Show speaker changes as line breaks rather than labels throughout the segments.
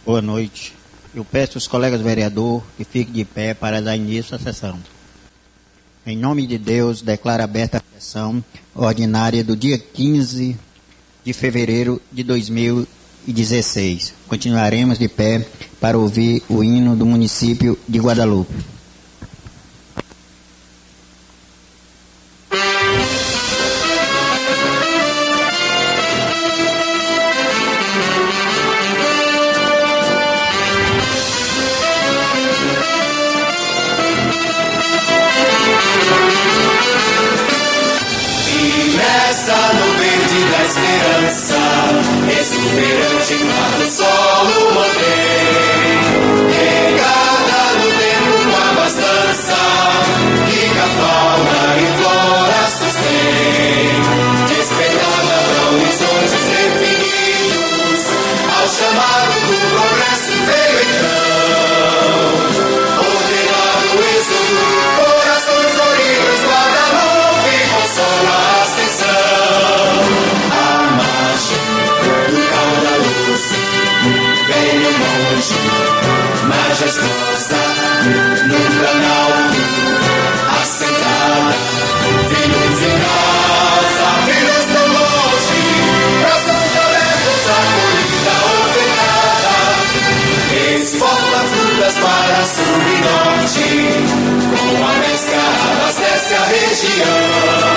Boa noite. Eu peço aos colegas vereadores que fiquem de pé para dar início à sessão. Em nome de Deus, declaro aberta a sessão ordinária do dia 15 de fevereiro de 2016. Continuaremos de pé para ouvir o hino do município de Guadalupe.
Exuberante quando o solo mantém, regada no tempo com abastança, rica fauna e flora sustém, despertada para horizontes definidos, ao chamado do progresso veio então, ordenado êxodo, corações oridos, Guadalupe consola a ascensão, a margem do Caudaloso, velho monte, majestosa, no planalto, assentada, filhos em casa, filhos tão longe, braços abertos, acolhida ofertada, exporta frutas para sul e norte, com a pesca abastece a região,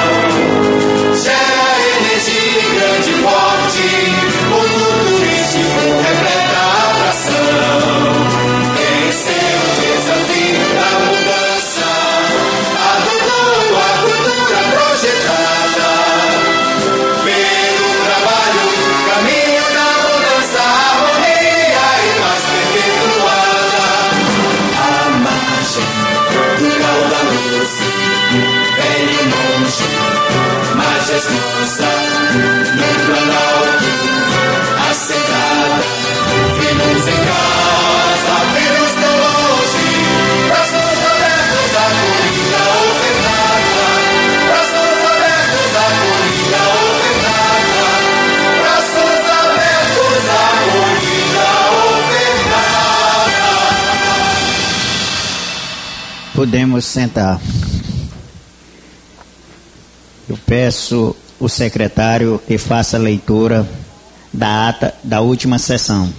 gera energia em grande porte, mundo turístico repleta atração, venceu o desafio da mudança, adotou a cultura projetada, pelo trabalho, caminho da mudança, harmonia e paz perpetuada, a margem do Caudaloso, velho monte, majestosa, no planalto, assentada, filhos em casa, filhos tão longe, braços abertos, acolhida ofertada, braços abertos, acolhida ofertada, braços abertos, acolhida ofertada.
Podemos sentar. Eu peço o secretário que faça a leitura da ata da última sessão.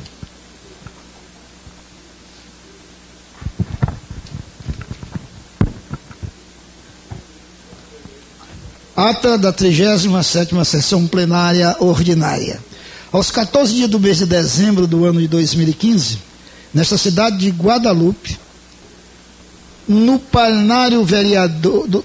Ata da 37ª sessão plenária ordinária. Aos 14 dias do mês de dezembro do ano de 2015, nesta cidade de Guadalupe, no plenário vereador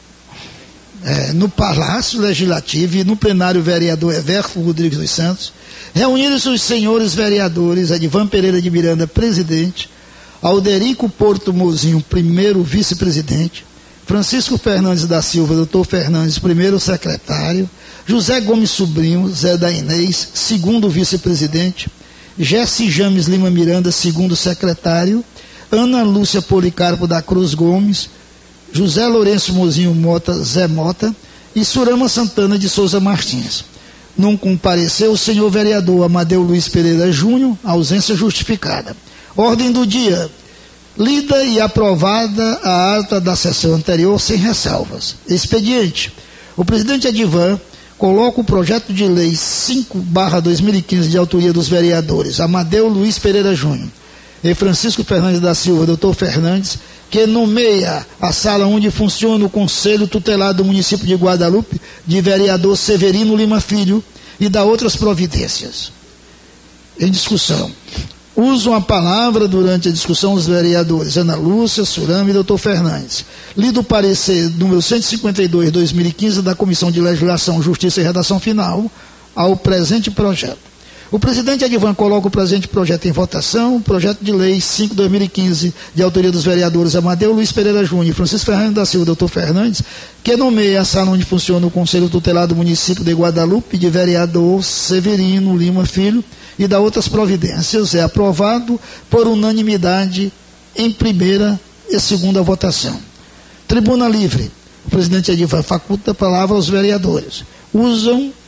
no Palácio Legislativo e no plenário vereador Everton Rodrigues dos Santos, reuniram-se os senhores vereadores Edivan Pereira de Miranda, presidente, Alderico Porto Mozinho, primeiro vice-presidente, Francisco Fernandes da Silva, doutor Fernandes, primeiro secretário, José Gomes Sobrinho, Zé da Inês, segundo vice-presidente, Jesse James Lima Miranda, segundo secretário, Ana Lúcia Policarpo da Cruz Gomes, José Lourenço Mozinho Mota, Zé Mota, e Surama Santana de Souza Martins. Não compareceu o senhor vereador Amadeu Luiz Pereira Júnior, ausência justificada. Ordem do dia. Lida e aprovada a ata da sessão anterior sem ressalvas. Expediente. O presidente Edivan coloca o projeto de lei 5/2015 de autoria dos vereadores Amadeu Luiz Pereira Júnior e Francisco Fernandes da Silva, doutor Fernandes, que nomeia a sala onde funciona o Conselho Tutelar do município de Guadalupe, de vereador Severino Lima Filho, e dá outras providências. Em discussão. Usam a palavra durante a discussão os vereadores Ana Lúcia, Surama e doutor Fernandes. Lido o parecer número 152/2015 da Comissão de Legislação, Justiça e Redação Final ao presente projeto. O presidente Edivan coloca o presente projeto em votação, o projeto de lei 5/2015, de autoria dos vereadores Amadeu Luiz Pereira Júnior e Francisco Fernandes da Silva, doutor Fernandes, que nomeia a sala onde funciona o Conselho Tutelar do município de Guadalupe, de vereador Severino Lima Filho, e dá outras providências. É aprovado por unanimidade em primeira e segunda votação. Tribuna livre. O presidente Edivan faculta a palavra aos vereadores. Usam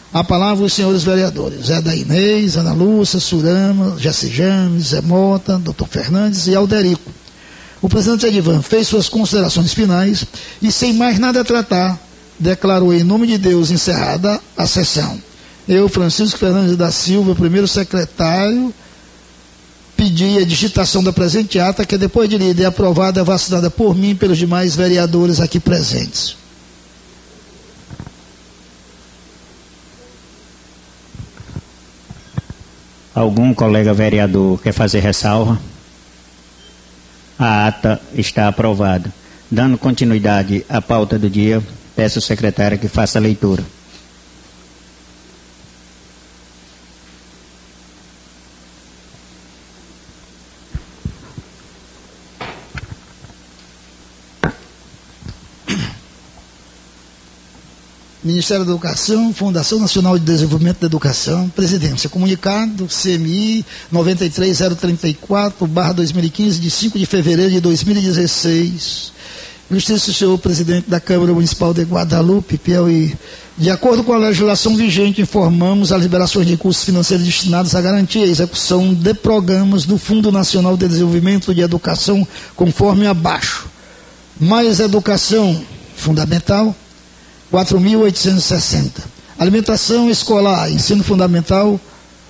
A palavra os senhores vereadores, Zé da Inês, Ana Lúcia, Surama, Jesse James, Zé Mota, Dr. Fernandes e Alderico. O presidente Edivan fez suas considerações finais e, sem mais nada a tratar, declarou em nome de Deus encerrada a sessão. Eu, Francisco Fernandes da Silva, primeiro secretário, pedi a digitação da presente ata, que depois de lida e aprovada, vacinada por mim e pelos demais vereadores aqui presentes.
Algum colega vereador quer fazer ressalva? A ata está aprovada. Dando continuidade à pauta do dia, peço ao secretário que faça a leitura.
Ministério da Educação, Fundação Nacional de Desenvolvimento da Educação, Presidência, comunicado CMI 93034/2015, de 5 de fevereiro de 2016. Justiça, senhor presidente da Câmara Municipal de Guadalupe, Piauí. De acordo com a legislação vigente, informamos as liberações de recursos financeiros destinados à garantia e execução de programas do Fundo Nacional de Desenvolvimento de Educação, conforme abaixo. Mais educação fundamental, 4.860. Alimentação escolar, ensino fundamental,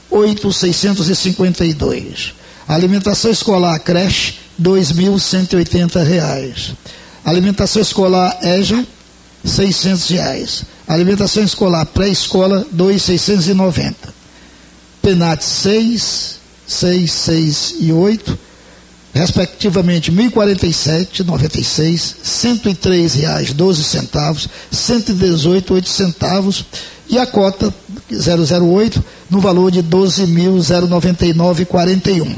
8.652. Alimentação escolar, creche, R$2.180. Alimentação escolar EJA, R$600. Alimentação escolar pré-escola, R$2.690. PENAT 6, 6, 6 e 8, respectivamente, R$ 1.047,96, R$ 103,12, R$ 118,08 e a cota 008 no valor de R$ 12.099,41.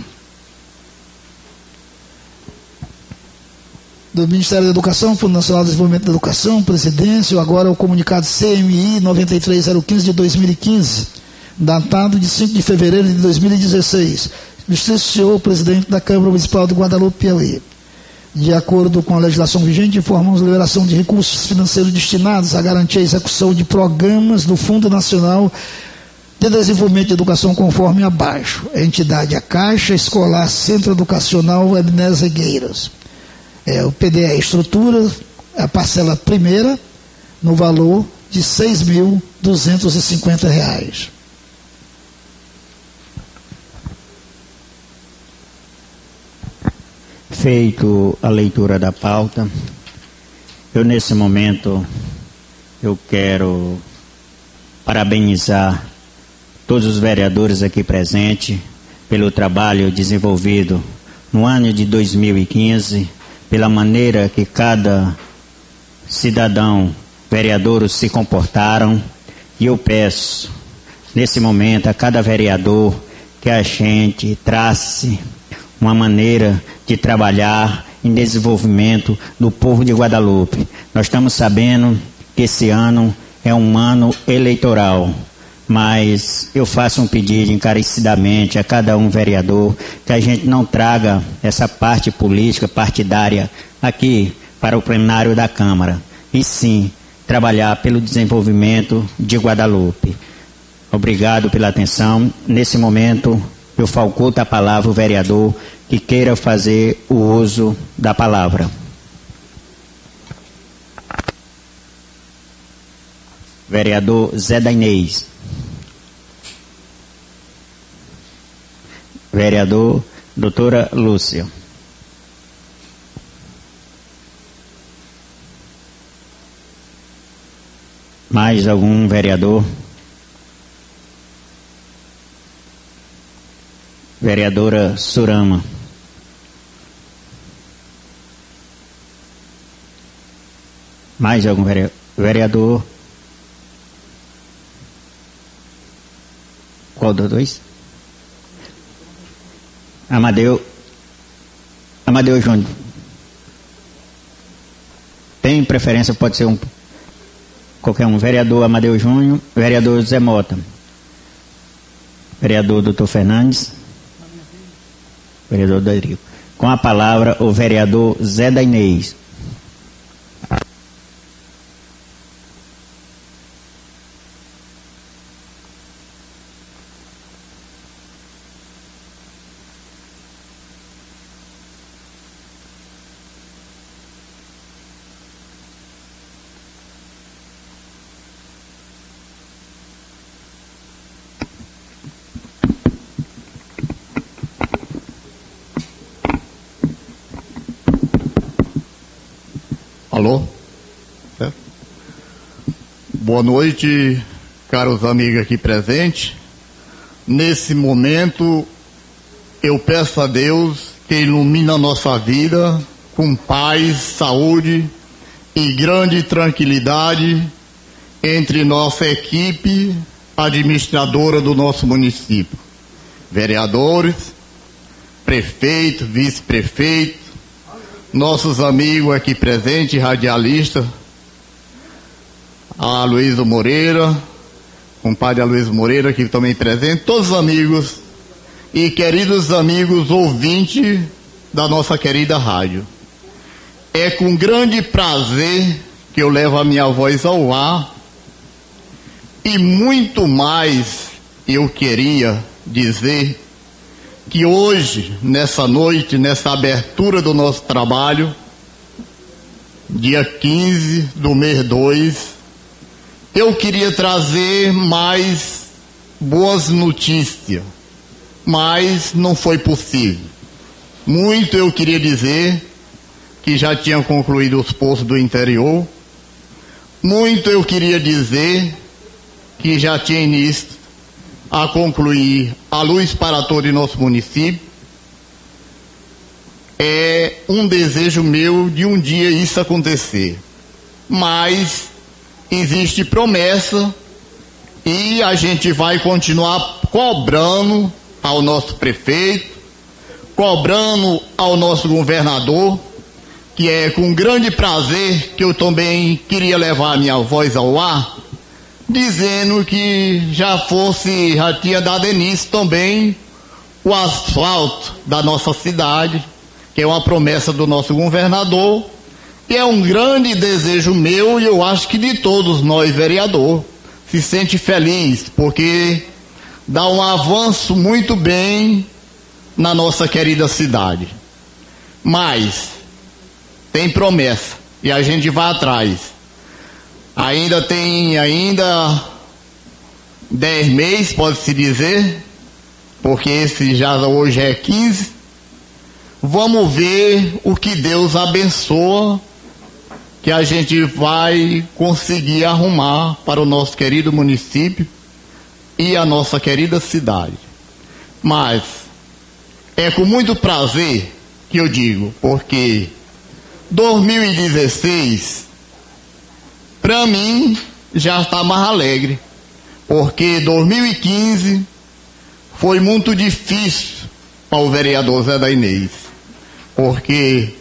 Do Ministério da Educação, Fundo Nacional de Desenvolvimento da Educação, Presidência, agora o comunicado CMI 93015 de 2015, datado de 5 de fevereiro de 2016. Justiça, senhor presidente da Câmara Municipal de Guadalupe, Piauí. De acordo com a legislação vigente, informamos a liberação de recursos financeiros destinados a garantir a execução de programas do Fundo Nacional de Desenvolvimento de Educação, conforme abaixo. A entidade, a Caixa Escolar Centro Educacional Ebenezer Gueiras. O PDE Estrutura, a parcela primeira, no valor de R$ 6.250.
Feito a leitura da pauta, nesse momento, eu quero parabenizar todos os vereadores aqui presentes pelo trabalho desenvolvido no ano de 2015, pela maneira que cada cidadão, vereador, se comportaram, e eu peço, nesse momento, a cada vereador que a gente trace uma maneira de trabalhar em desenvolvimento do povo de Guadalupe. Nós estamos sabendo que esse ano é um ano eleitoral, mas eu faço um pedido encarecidamente a cada um vereador que a gente não traga essa parte política, partidária aqui para o plenário da Câmara, e sim trabalhar pelo desenvolvimento de Guadalupe. Obrigado pela atenção. Nesse momento, eu faculto a palavra ao vereador que queira fazer o uso da palavra. Vereador Zé da Inês. Vereador doutora Lúcia. Mais algum vereador? Vereadora Surama. Mais algum vereador? Qual dos dois? Amadeu Júnior. Tem preferência, pode ser qualquer um. Vereador Amadeu Júnior, vereador Zé Mota. Vereador Dr. Fernandes. Vereador Alderico. Com a palavra, o vereador Zé da Inês.
Alô? Certo? Boa noite, caros amigos aqui presentes. Nesse momento, eu peço a Deus que ilumine a nossa vida com paz, saúde e grande tranquilidade entre nossa equipe administradora do nosso município. Vereadores, prefeito, vice-prefeito, nossos amigos aqui presentes, radialistas, a Aloysio Moreira, compadre Aloysio Moreira aqui também presente, todos os amigos e queridos amigos ouvintes da nossa querida rádio. É com grande prazer que eu levo a minha voz ao ar e muito mais eu queria dizer que hoje, nessa noite, nessa abertura do nosso trabalho, dia 15 do mês 2, eu queria trazer mais boas notícias, mas não foi possível. Muito eu queria dizer que já tinha concluído os poços do interior, muito eu queria dizer que já tinha início a concluir a luz para todo o nosso município. É um desejo meu de um dia isso acontecer, mas existe promessa e a gente vai continuar cobrando ao nosso prefeito, cobrando ao nosso governador, que é com grande prazer que eu também queria levar a minha voz ao ar, dizendo que já tinha dado início também o asfalto da nossa cidade, que é uma promessa do nosso governador, e é um grande desejo meu e eu acho que de todos nós, vereador, se sente feliz, porque dá um avanço muito bem na nossa querida cidade. Mas tem promessa e a gente vai atrás. Ainda tem 10 meses, pode-se dizer, porque esse já hoje é 15. Vamos ver o que Deus abençoa, que a gente vai conseguir arrumar para o nosso querido município e a nossa querida cidade. Mas é com muito prazer que eu digo, porque 2016 para mim já está mais alegre, porque 2015 foi muito difícil para o vereador Zé da Inês, porque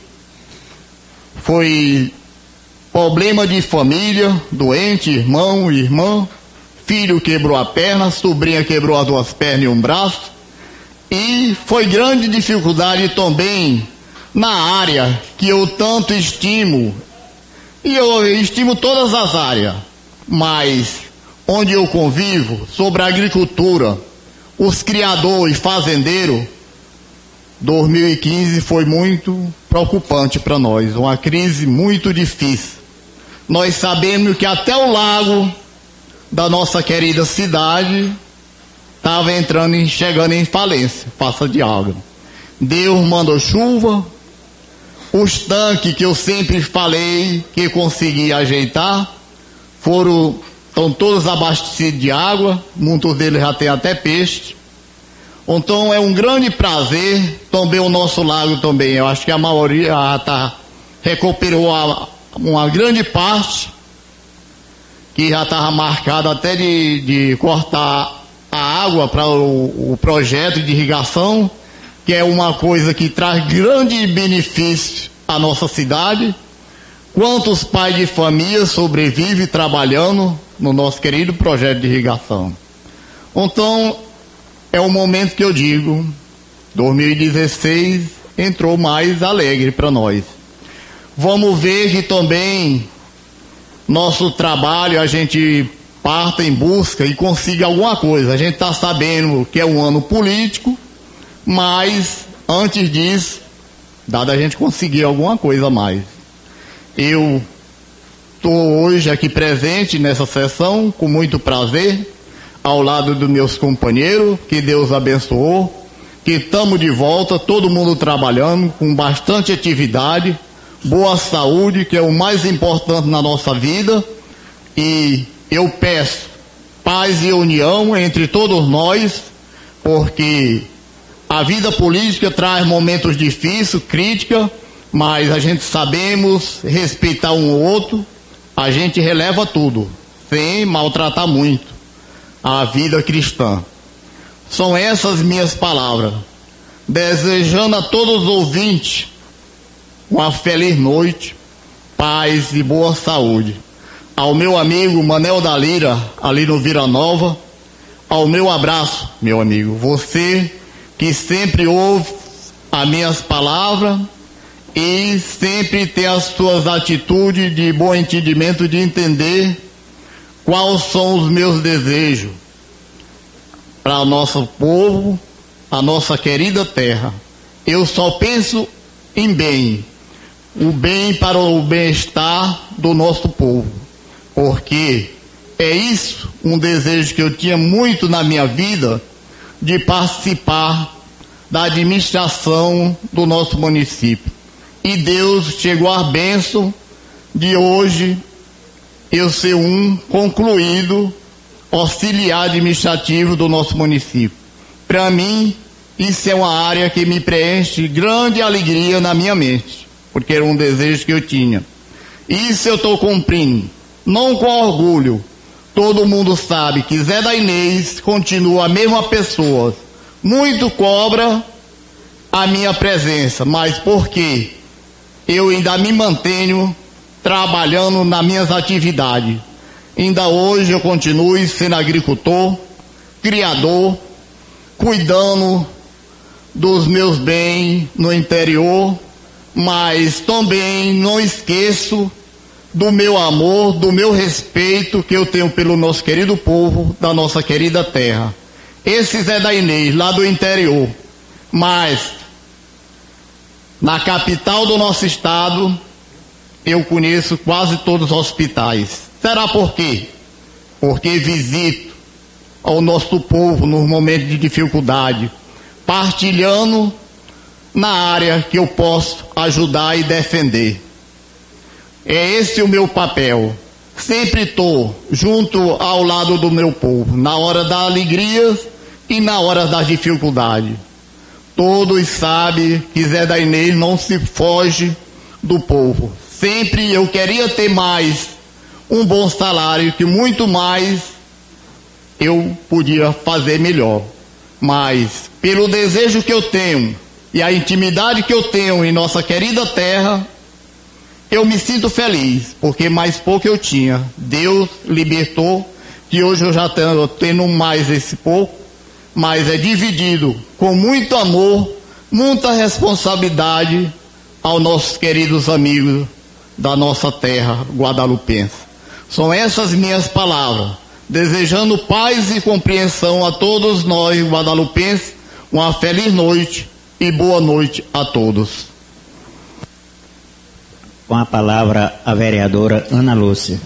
foi problema de família, doente, irmão, irmã, filho quebrou a perna, sobrinha quebrou as 2 pernas e um braço, e foi grande dificuldade também na área que eu tanto estimo, e eu estimo todas as áreas, mas onde eu convivo, sobre a agricultura, os criadores e fazendeiros, 2015 foi muito preocupante para nós, uma crise muito difícil. Nós sabemos que até o lago da nossa querida cidade estava chegando em falência, falta de água. Deus mandou chuva, os tanques que eu sempre falei que consegui ajeitar estão todos abastecidos de água, muitos deles já têm até peixe. Então é um grande prazer, também o nosso lago também, eu acho que a maioria já recuperou uma grande parte, que já estava marcado até de cortar a água para o projeto de irrigação, que é uma coisa que traz grande benefício à nossa cidade. Quantos pais de família sobrevivem trabalhando no nosso querido projeto de irrigação? Então, é o momento que eu digo, 2016 entrou mais alegre para nós. Vamos ver que também nosso trabalho, a gente parta em busca e consiga alguma coisa. A gente está sabendo que é um ano político, mas antes disso, dá a gente conseguir alguma coisa a mais. Eu estou hoje aqui presente nessa sessão com muito prazer, ao lado dos meus companheiros, que Deus abençoou, que estamos de volta, todo mundo trabalhando com bastante atividade, boa saúde, que é o mais importante na nossa vida, e eu peço paz e união entre todos nós, porque a vida política traz momentos difíceis, crítica, mas a gente sabemos respeitar um ao outro, a gente releva tudo, sem maltratar muito a vida cristã. São essas minhas palavras, desejando a todos os ouvintes uma feliz noite, paz e boa saúde. Ao meu amigo Manel da Lira, ali no Vila Nova, ao meu abraço, meu amigo, você que sempre ouve as minhas palavras e sempre tem as suas atitudes de bom entendimento, de entender quais são os meus desejos para o nosso povo, a nossa querida terra. Eu só penso em bem, o bem para o bem-estar do nosso povo, porque é isso um desejo que eu tinha muito na minha vida, de participar da administração do nosso município. E Deus chegou à bênção de hoje eu ser um concluído auxiliar administrativo do nosso município. Para mim, isso é uma área que me preenche grande alegria na minha mente, porque era um desejo que eu tinha. Isso eu estou cumprindo, não com orgulho. Todo mundo sabe que Zé da Inês continua a mesma pessoa. Muito cobra a minha presença, mas porque eu ainda me mantenho trabalhando nas minhas atividades. Ainda hoje eu continuo sendo agricultor, criador, cuidando dos meus bens no interior, mas também não esqueço do meu amor, do meu respeito que eu tenho pelo nosso querido povo, da nossa querida terra. Esse Zé da Inês, lá do interior, mas na capital do nosso estado, eu conheço quase todos os hospitais. Será por quê? Porque visito ao nosso povo nos momentos de dificuldade, partilhando na área que eu posso ajudar e defender. É esse o meu papel. Sempre estou junto ao lado do meu povo, na hora da alegria e na hora da dificuldade. Todos sabem que Zé da Inês não se foge do povo. Sempre eu queria ter mais um bom salário, que muito mais eu podia fazer melhor. Mas pelo desejo que eu tenho e a intimidade que eu tenho em nossa querida terra, eu me sinto feliz, porque mais pouco eu tinha. Deus libertou, que hoje eu já estou tendo mais esse pouco, mas é dividido com muito amor, muita responsabilidade aos nossos queridos amigos da nossa terra guadalupense. São essas minhas palavras, desejando paz e compreensão a todos nós guadalupenses, uma feliz noite e boa noite a todos.
Com a palavra, a vereadora Ana Lúcia.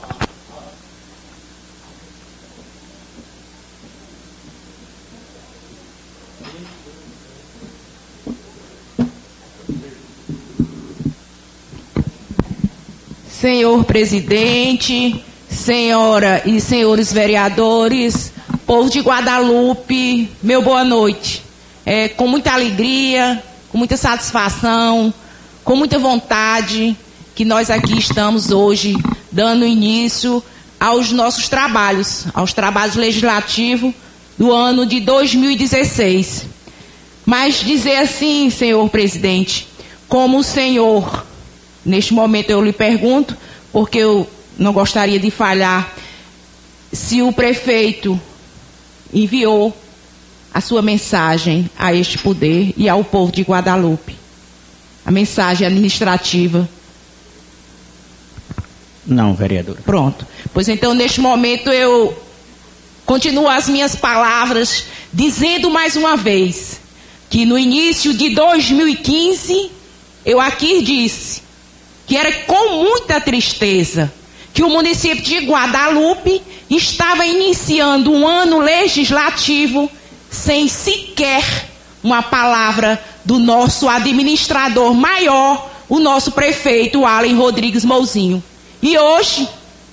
Senhor presidente, senhora e senhores vereadores, povo de Guadalupe, meu boa noite. Com muita alegria, com muita satisfação, com muita vontade, que nós aqui estamos hoje dando início aos nossos trabalhos, aos trabalhos legislativos do ano de 2016. Mas dizer assim, senhor presidente, como o senhor, neste momento eu lhe pergunto, porque eu não gostaria de falhar, se o prefeito enviou a sua mensagem a este poder e ao povo de Guadalupe. A mensagem administrativa.
Não, vereadora.
Pronto. Pois então, neste momento, eu continuo as minhas palavras, dizendo mais uma vez, que no início de 2015, eu aqui disse, que era com muita tristeza, que o município de Guadalupe estava iniciando um ano legislativo sem sequer uma palavra do nosso administrador maior, o nosso prefeito Allen Rodrigues Mouzinho. E hoje,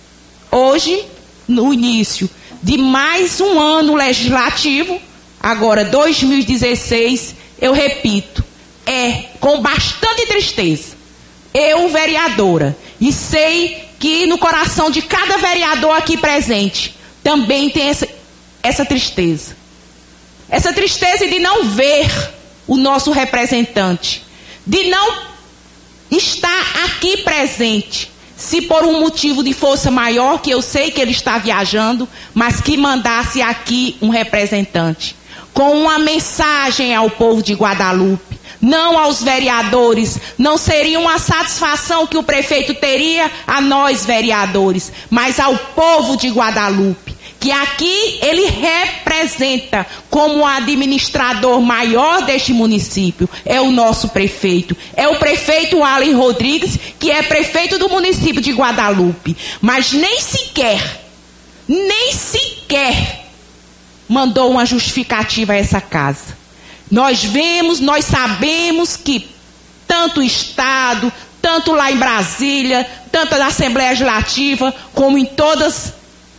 no início de mais um ano legislativo, agora 2016, eu repito, com bastante tristeza, eu, vereadora, e sei que no coração de cada vereador aqui presente, também tem essa tristeza. Essa tristeza de não ver o nosso representante, de não estar aqui presente, se por um motivo de força maior, que eu sei que ele está viajando, mas que mandasse aqui um representante, com uma mensagem ao povo de Guadalupe, não aos vereadores. Não seria uma satisfação que o prefeito teria a nós, vereadores, mas ao povo de Guadalupe, que aqui ele representa como o administrador maior deste município. É o nosso prefeito, é o prefeito Allen Rodrigues, que é prefeito do município de Guadalupe, mas nem sequer mandou uma justificativa a essa casa. Nós sabemos que tanto o Estado, tanto lá em Brasília, tanto na Assembleia Legislativa, como em todas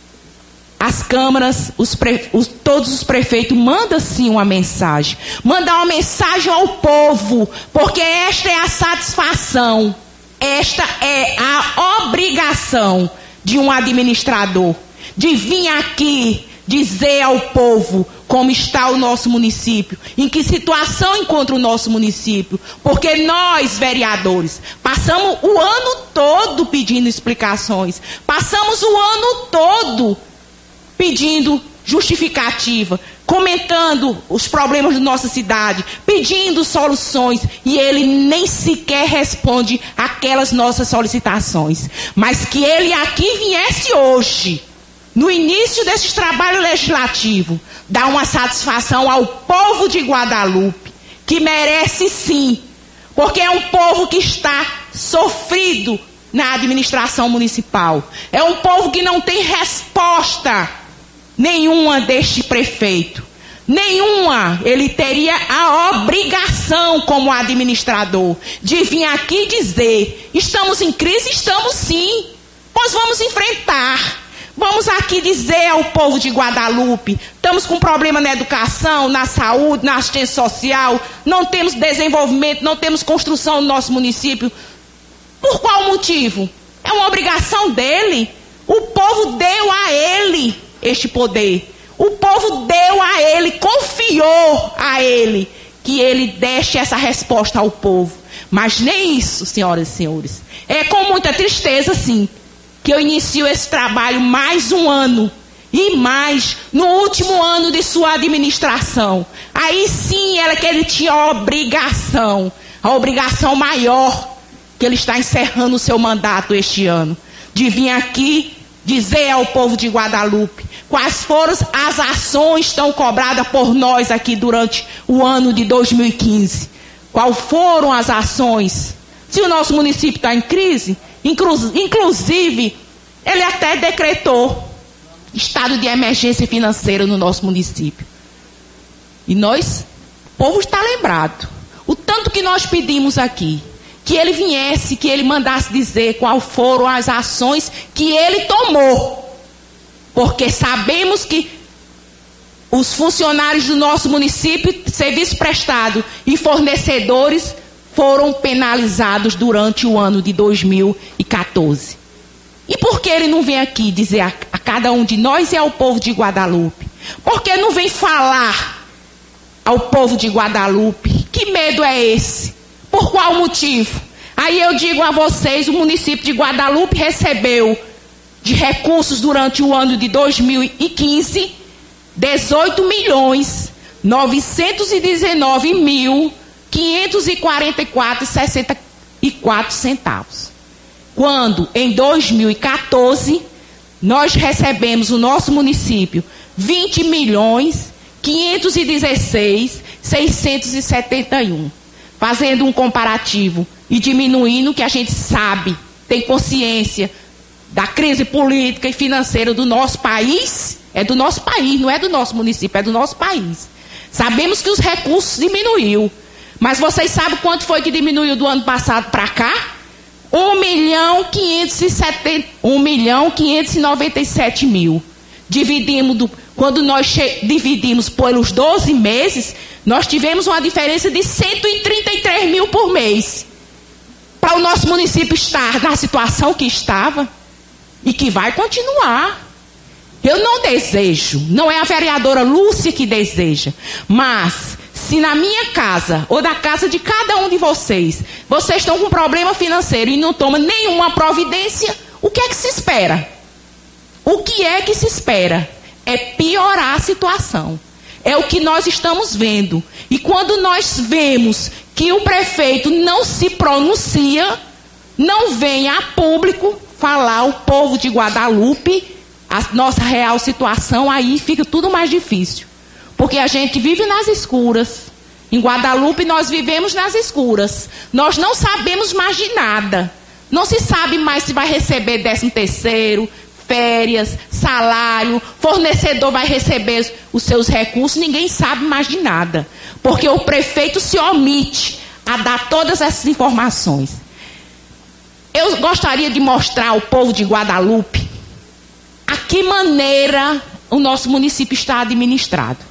as câmaras, todos os prefeitos mandam sim uma mensagem. Mandar uma mensagem ao povo, porque esta é a satisfação, esta é a obrigação de um administrador, de vir aqui dizer ao povo como está o nosso município, em que situação encontra o nosso município, porque nós, vereadores, passamos o ano todo pedindo explicações, passamos o ano todo pedindo justificativa, comentando os problemas da nossa cidade, pedindo soluções, e ele nem sequer responde aquelas nossas solicitações. Mas que ele aqui viesse hoje, no início desse trabalho legislativo, dar uma satisfação ao povo de Guadalupe, que merece sim, porque é um povo que está sofrido na administração municipal, é um povo que não tem resposta nenhuma deste prefeito, nenhuma. Ele teria a obrigação como administrador de vir aqui dizer: estamos em crise, estamos sim, nós vamos enfrentar. Vamos aqui dizer ao povo de Guadalupe: estamos com problema na educação, na saúde, na assistência social, não temos desenvolvimento, não temos construção no nosso município. Por qual motivo? É uma obrigação dele. O povo deu a ele este poder. O povo deu a ele, confiou a ele, que ele desse essa resposta ao povo. Mas nem isso, senhoras e senhores. É com muita tristeza, sim, que eu inicio esse trabalho mais um ano, e mais no último ano de sua administração. Aí sim que ele tinha a obrigação maior, que ele está encerrando o seu mandato este ano, de vir aqui dizer ao povo de Guadalupe quais foram as ações tão cobradas por nós aqui durante o ano de 2015. Quais foram as ações? Se o nosso município está em crise, inclusive, ele até decretou estado de emergência financeira no nosso município. E nós, o povo está lembrado. O tanto que nós pedimos aqui, que ele viesse, que ele mandasse dizer quais foram as ações que ele tomou. Porque sabemos que os funcionários do nosso município, serviço prestado e fornecedores, foram penalizados durante o ano de 2014. E por que ele não vem aqui dizer a cada um de nós e ao povo de Guadalupe? Por que não vem falar ao povo de Guadalupe? Que medo é esse? Por qual motivo? Aí eu digo a vocês, o município de Guadalupe recebeu de recursos durante o ano de 2015, 18.919.544,64. Quando, em 2014, nós recebemos, o nosso município, 20.516.671. Fazendo um comparativo e diminuindo, que a gente sabe, tem consciência da crise política e financeira do nosso país. É do nosso país, não é do nosso município, é do nosso país. Sabemos que os recursos diminuiu, Mas vocês sabem quanto foi que diminuiu do ano passado para cá? 1.597.000. Quando nós dividimos pelos 12 meses, nós tivemos uma diferença de 133 mil por mês. Para o nosso município estar na situação que estava e que vai continuar. Eu não desejo, não é a vereadora Lúcia que deseja, mas se na minha casa ou da casa de cada um de vocês estão com problema financeiro e não tomam nenhuma providência, o que é que se espera? O que é que se espera? É piorar a situação. É o que nós estamos vendo. E quando nós vemos que o prefeito não se pronuncia, não vem a público falar ao povo de Guadalupe a nossa real situação, aí fica tudo mais difícil. Porque a gente vive nas escuras. Em Guadalupe nós vivemos nas escuras. Nós não sabemos mais de nada. Não se sabe mais se vai receber 13º, férias, salário, fornecedor vai receber os seus recursos, ninguém sabe mais de nada. Porque o prefeito se omite a dar todas essas informações. Eu gostaria de mostrar ao povo de Guadalupe a que maneira o nosso município está administrado.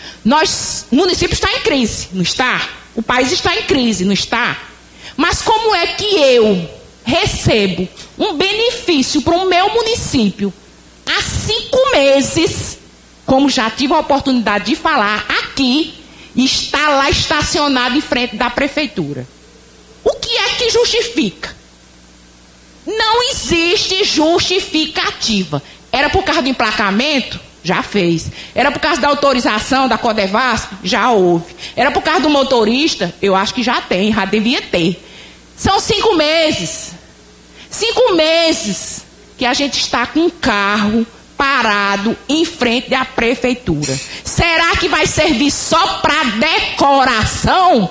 O município está em crise, não está? O país está em crise, não está? Mas como é que eu recebo um benefício para o meu município há 5 meses, como já tive a oportunidade de falar aqui, e está lá estacionado em frente da prefeitura? O que é que justifica? Não existe justificativa. Era por causa do emplacamento? Já fez. Era por causa da autorização da Codevasp? Já houve. Era por causa do motorista? Eu acho que já tem, já devia ter. São 5 meses. 5 meses que a gente está com um carro parado em frente da prefeitura. Será que vai servir só para decoração?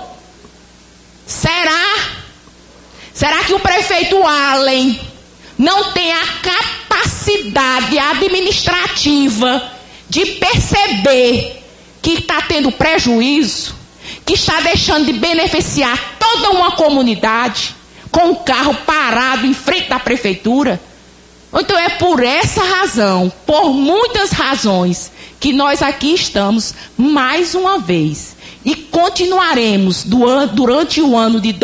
Será? Será que o prefeito Allen não tem a capacidade administrativa de perceber que está tendo prejuízo, que está deixando de beneficiar toda uma comunidade com o carro parado em frente da prefeitura? Então é por essa razão, por muitas razões, que nós aqui estamos mais uma vez e continuaremos durante o ano de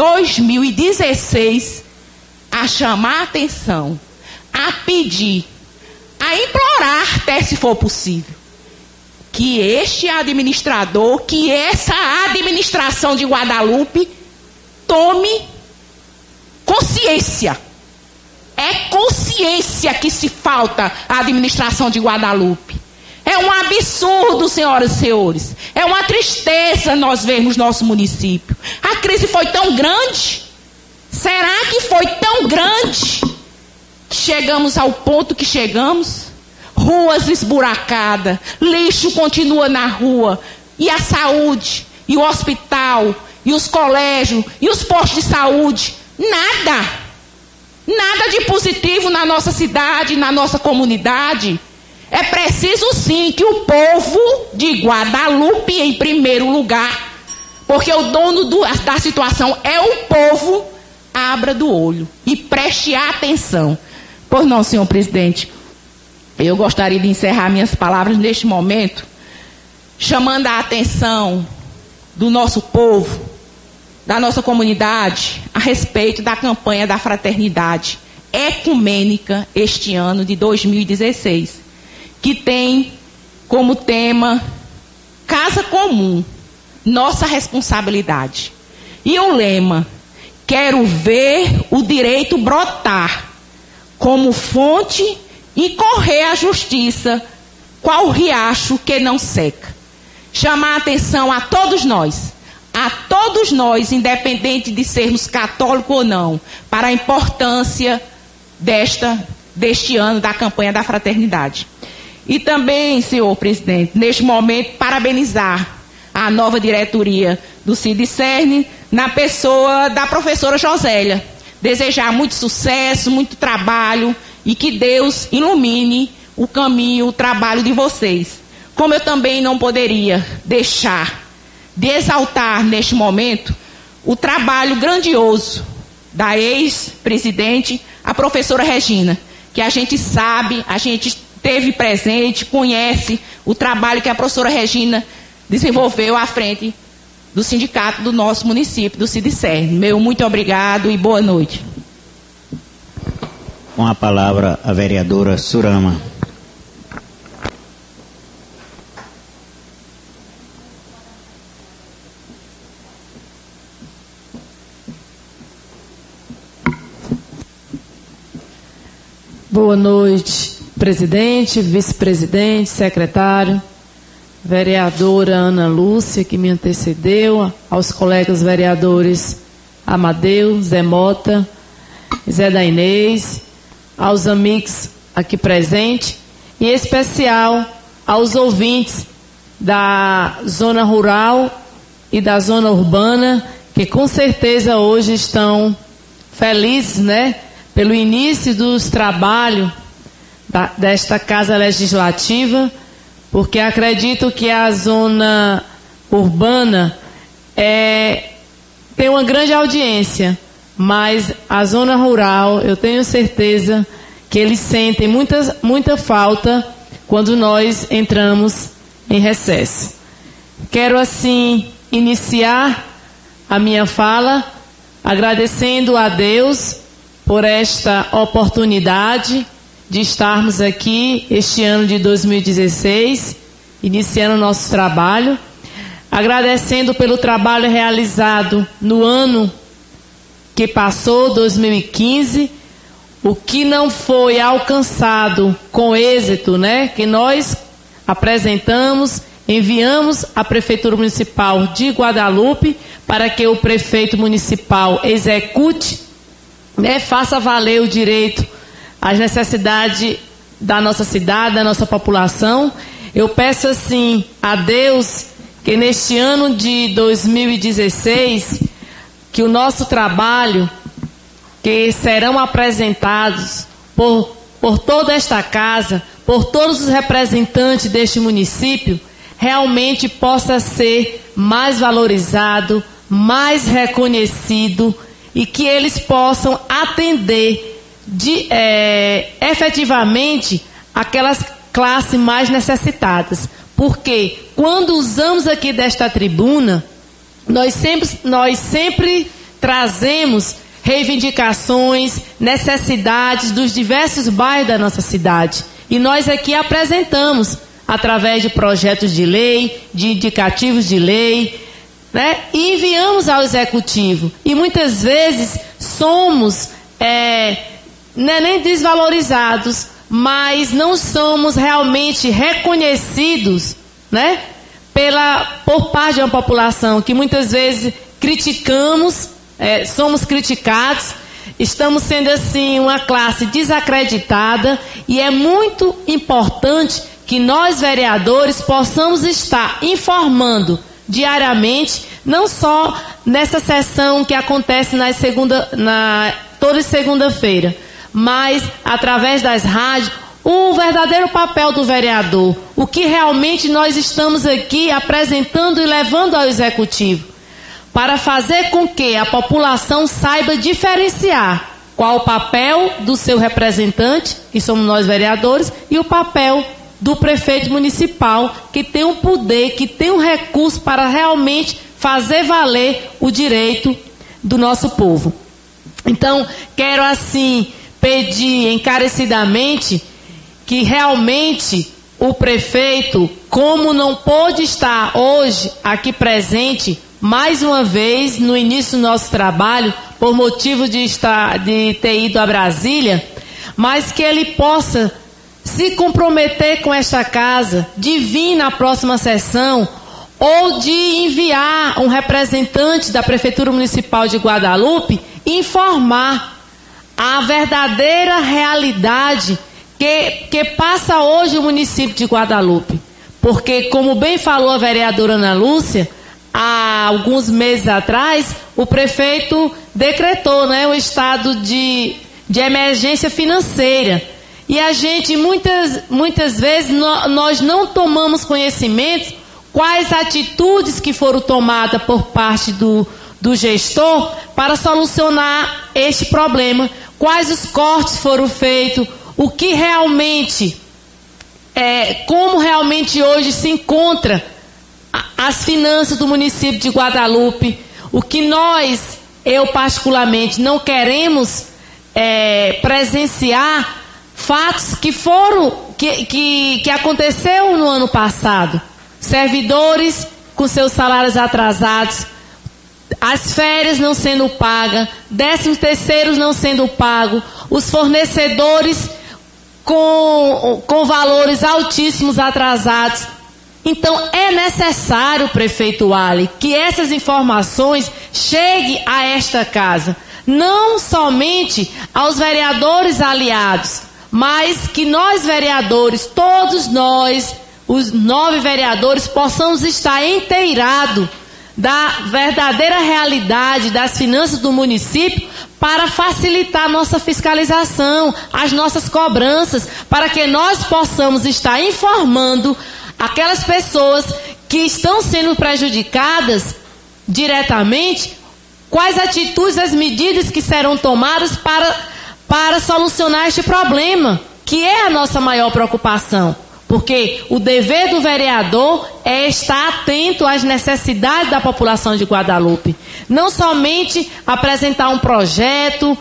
2016 a chamar a atenção, a pedir, a implorar, até se for possível, que este administrador, que essa administração de Guadalupe tome consciência. É consciência que se falta à administração de Guadalupe. É um absurdo, senhoras e senhores. É uma tristeza nós vermos nosso município. A crise foi tão grande. Será que foi tão grande que chegamos ao ponto que chegamos? Ruas esburacadas, lixo continua na rua, e a saúde, e o hospital, e os colégios, e os postos de saúde, nada de positivo na nossa cidade, na nossa comunidade. É preciso sim que o povo de Guadalupe, em primeiro lugar, porque o dono da situação é o povo, abra do olho e preste atenção. Pois não, senhor presidente, eu gostaria de encerrar minhas palavras neste momento, chamando a atenção do nosso povo, da nossa comunidade, a respeito da campanha da fraternidade ecumênica este ano de 2016, que tem como tema Casa Comum, nossa responsabilidade. E o lema, quero ver o direito brotar como fonte e correr à justiça, qual riacho que não seca. Chamar a atenção a todos nós, independente de sermos católicos ou não, para a importância deste ano da campanha da fraternidade. E também, senhor presidente, neste momento, parabenizar a nova diretoria do CIDCERN, na pessoa da professora Josélia. Desejar muito sucesso, muito trabalho, e que Deus ilumine o caminho, o trabalho de vocês. Como eu também não poderia deixar de exaltar neste momento o trabalho grandioso da ex-presidente, a professora Regina, que a gente sabe, a gente esteve presente, conhece o trabalho que a professora Regina desenvolveu à frente do sindicato do nosso município, do Sindicer. Meu muito obrigado e boa noite.
Com a palavra, a vereadora Surama.
Boa noite, presidente, vice-presidente, secretário, vereadora Ana Lúcia, que me antecedeu, aos colegas vereadores Amadeu, Zé Mota, Zé da Inês, aos amigos aqui presentes, e em especial aos ouvintes da zona rural e da zona urbana, que com certeza hoje estão felizes, né, pelo início dos trabalhos desta Casa Legislativa, porque acredito que a zona urbana tem uma grande audiência, mas a zona rural, eu tenho certeza que eles sentem muita falta quando nós entramos em recesso. Quero, assim, iniciar a minha fala agradecendo a Deus por esta oportunidade de estarmos aqui este ano de 2016, iniciando o nosso trabalho, agradecendo pelo trabalho realizado no ano que passou, 2015, o que não foi alcançado com êxito, né, que nós apresentamos, enviamos à Prefeitura Municipal de Guadalupe para que o prefeito municipal execute, né, faça valer o direito às necessidades da nossa cidade, da nossa população. Eu peço assim a Deus que neste ano de 2016, que o nosso trabalho, que serão apresentados por toda esta casa, por todos os representantes deste município, realmente possa ser mais valorizado, mais reconhecido, e que eles possam atender efetivamente aquelas classes mais necessitadas. Porque quando usamos aqui desta tribuna, nós sempre trazemos reivindicações, necessidades dos diversos bairros da nossa cidade. E nós aqui apresentamos através de projetos de lei, de indicativos de lei, né? E enviamos ao executivo. E muitas vezes somos nem desvalorizados, mas não somos realmente reconhecidos, né, por parte de uma população que muitas vezes criticamos, somos criticados, estamos sendo assim uma classe desacreditada, e é muito importante que nós vereadores possamos estar informando diariamente, não só nessa sessão que acontece toda segunda-feira, mas através das rádios, o verdadeiro papel do vereador, o que realmente nós estamos aqui apresentando e levando ao executivo, para fazer com que a população saiba diferenciar qual o papel do seu representante, que somos nós vereadores, e o papel do prefeito municipal, que tem um poder, que tem um recurso para realmente fazer valer o direito do nosso povo. Então, quero assim pedir encarecidamente que realmente o prefeito, como não pôde estar hoje aqui presente, mais uma vez no início do nosso trabalho, por motivo de ter ido a Brasília, mas que ele possa se comprometer com esta casa, de vir na próxima sessão, ou de enviar um representante da Prefeitura Municipal de Guadalupe informar a verdadeira realidade que passa hoje o município de Guadalupe. Porque, como bem falou a vereadora Ana Lúcia, há alguns meses atrás, o prefeito decretou, né, um estado de emergência financeira. E a gente, muitas vezes, nós não tomamos conhecimento quais atitudes que foram tomadas por parte do do gestor para solucionar este problema. Quais os cortes foram feitos, o que realmente, como realmente hoje se encontra as finanças do município de Guadalupe, o que eu particularmente não queremos presenciar fatos que aconteceu no ano passado. Servidores com seus salários atrasados, as férias não sendo pagas, 13º não sendo pago, os fornecedores com valores altíssimos atrasados. Então é necessário, prefeito Ali, que essas informações cheguem a esta casa, não somente aos vereadores aliados, mas que nós vereadores, todos nós, os 9 vereadores, possamos estar inteirados da verdadeira realidade das finanças do município para facilitar a nossa fiscalização, as nossas cobranças, para que nós possamos estar informando aquelas pessoas que estão sendo prejudicadas diretamente, quais atitudes, as medidas que serão tomadas para solucionar este problema, que é a nossa maior preocupação. Porque o dever do vereador é estar atento às necessidades da população de Guadalupe. Não somente apresentar um projeto,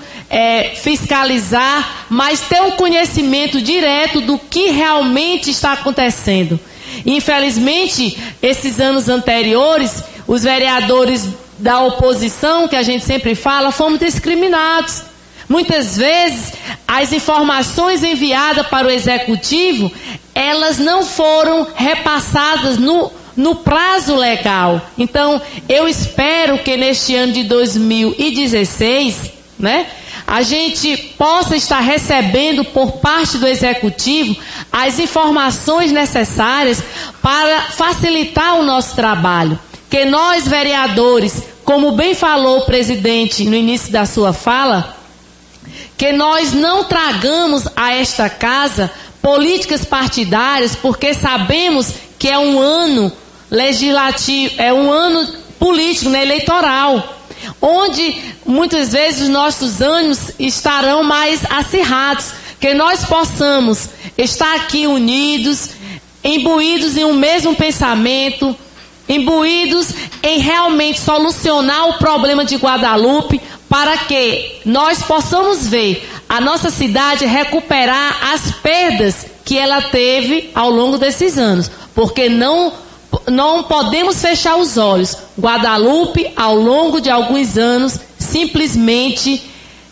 fiscalizar, mas ter um conhecimento direto do que realmente está acontecendo. Infelizmente, esses anos anteriores, os vereadores da oposição, que a gente sempre fala, fomos discriminados. Muitas vezes, as informações enviadas para o executivo, elas não foram repassadas no prazo legal. Então, eu espero que neste ano de 2016, a gente possa estar recebendo por parte do executivo as informações necessárias para facilitar o nosso trabalho. Que nós, vereadores, como bem falou o presidente no início da sua fala, que nós não tragamos a esta casa políticas partidárias, porque sabemos que é um ano legislativo, é um ano político, eleitoral, onde muitas vezes os nossos ânimos estarão mais acirrados, que nós possamos estar aqui unidos, imbuídos em um mesmo pensamento, imbuídos em realmente solucionar o problema de Guadalupe, para que nós possamos ver a nossa cidade recuperar as perdas que ela teve ao longo desses anos. Porque não podemos fechar os olhos. Guadalupe, ao longo de alguns anos, simplesmente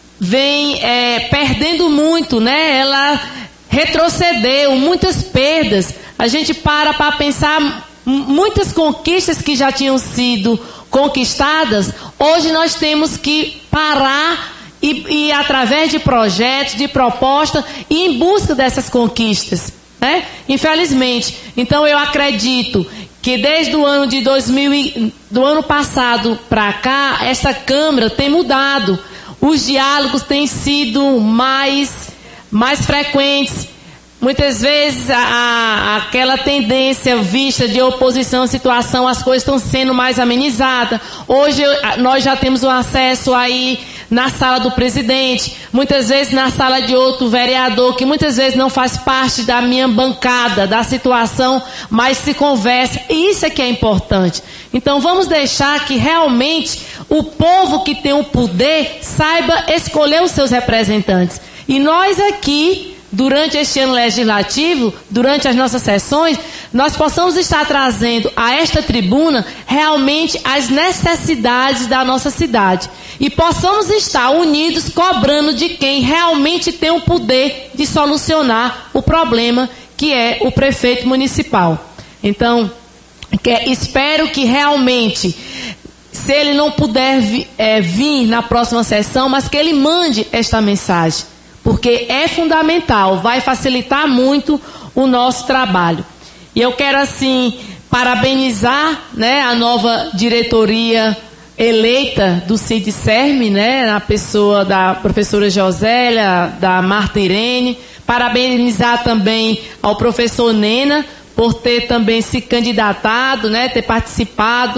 vem perdendo muito, Ela retrocedeu, muitas perdas. A gente para pensar muitas conquistas que já tinham sido conquistadas, hoje nós temos que parar e através de projetos, de propostas, ir em busca dessas conquistas, Infelizmente. Então eu acredito que desde o ano de do ano passado para cá, essa Câmara tem mudado. Os diálogos têm sido mais frequentes. Muitas vezes aquela tendência vista de oposição à situação, as coisas estão sendo mais amenizadas. Hoje nós já temos um acesso aí na sala do presidente, muitas vezes na sala de outro vereador, que muitas vezes não faz parte da minha bancada, da situação, mas se conversa, e isso é que é importante. Então vamos deixar que realmente o povo que tem o poder saiba escolher os seus representantes. E nós aqui, durante este ano legislativo, durante as nossas sessões, nós possamos estar trazendo a esta tribuna realmente as necessidades da nossa cidade. E possamos estar unidos cobrando de quem realmente tem o poder de solucionar o problema, que é o prefeito municipal. Então, espero que realmente, se ele não puder vir na próxima sessão, mas que ele mande esta mensagem. Porque é fundamental, vai facilitar muito o nosso trabalho. E eu quero, assim, parabenizar a nova diretoria eleita do CID-CERM, na pessoa da professora Josélia, da Marta Irene. Parabenizar também ao professor Nena por ter também se candidatado, ter participado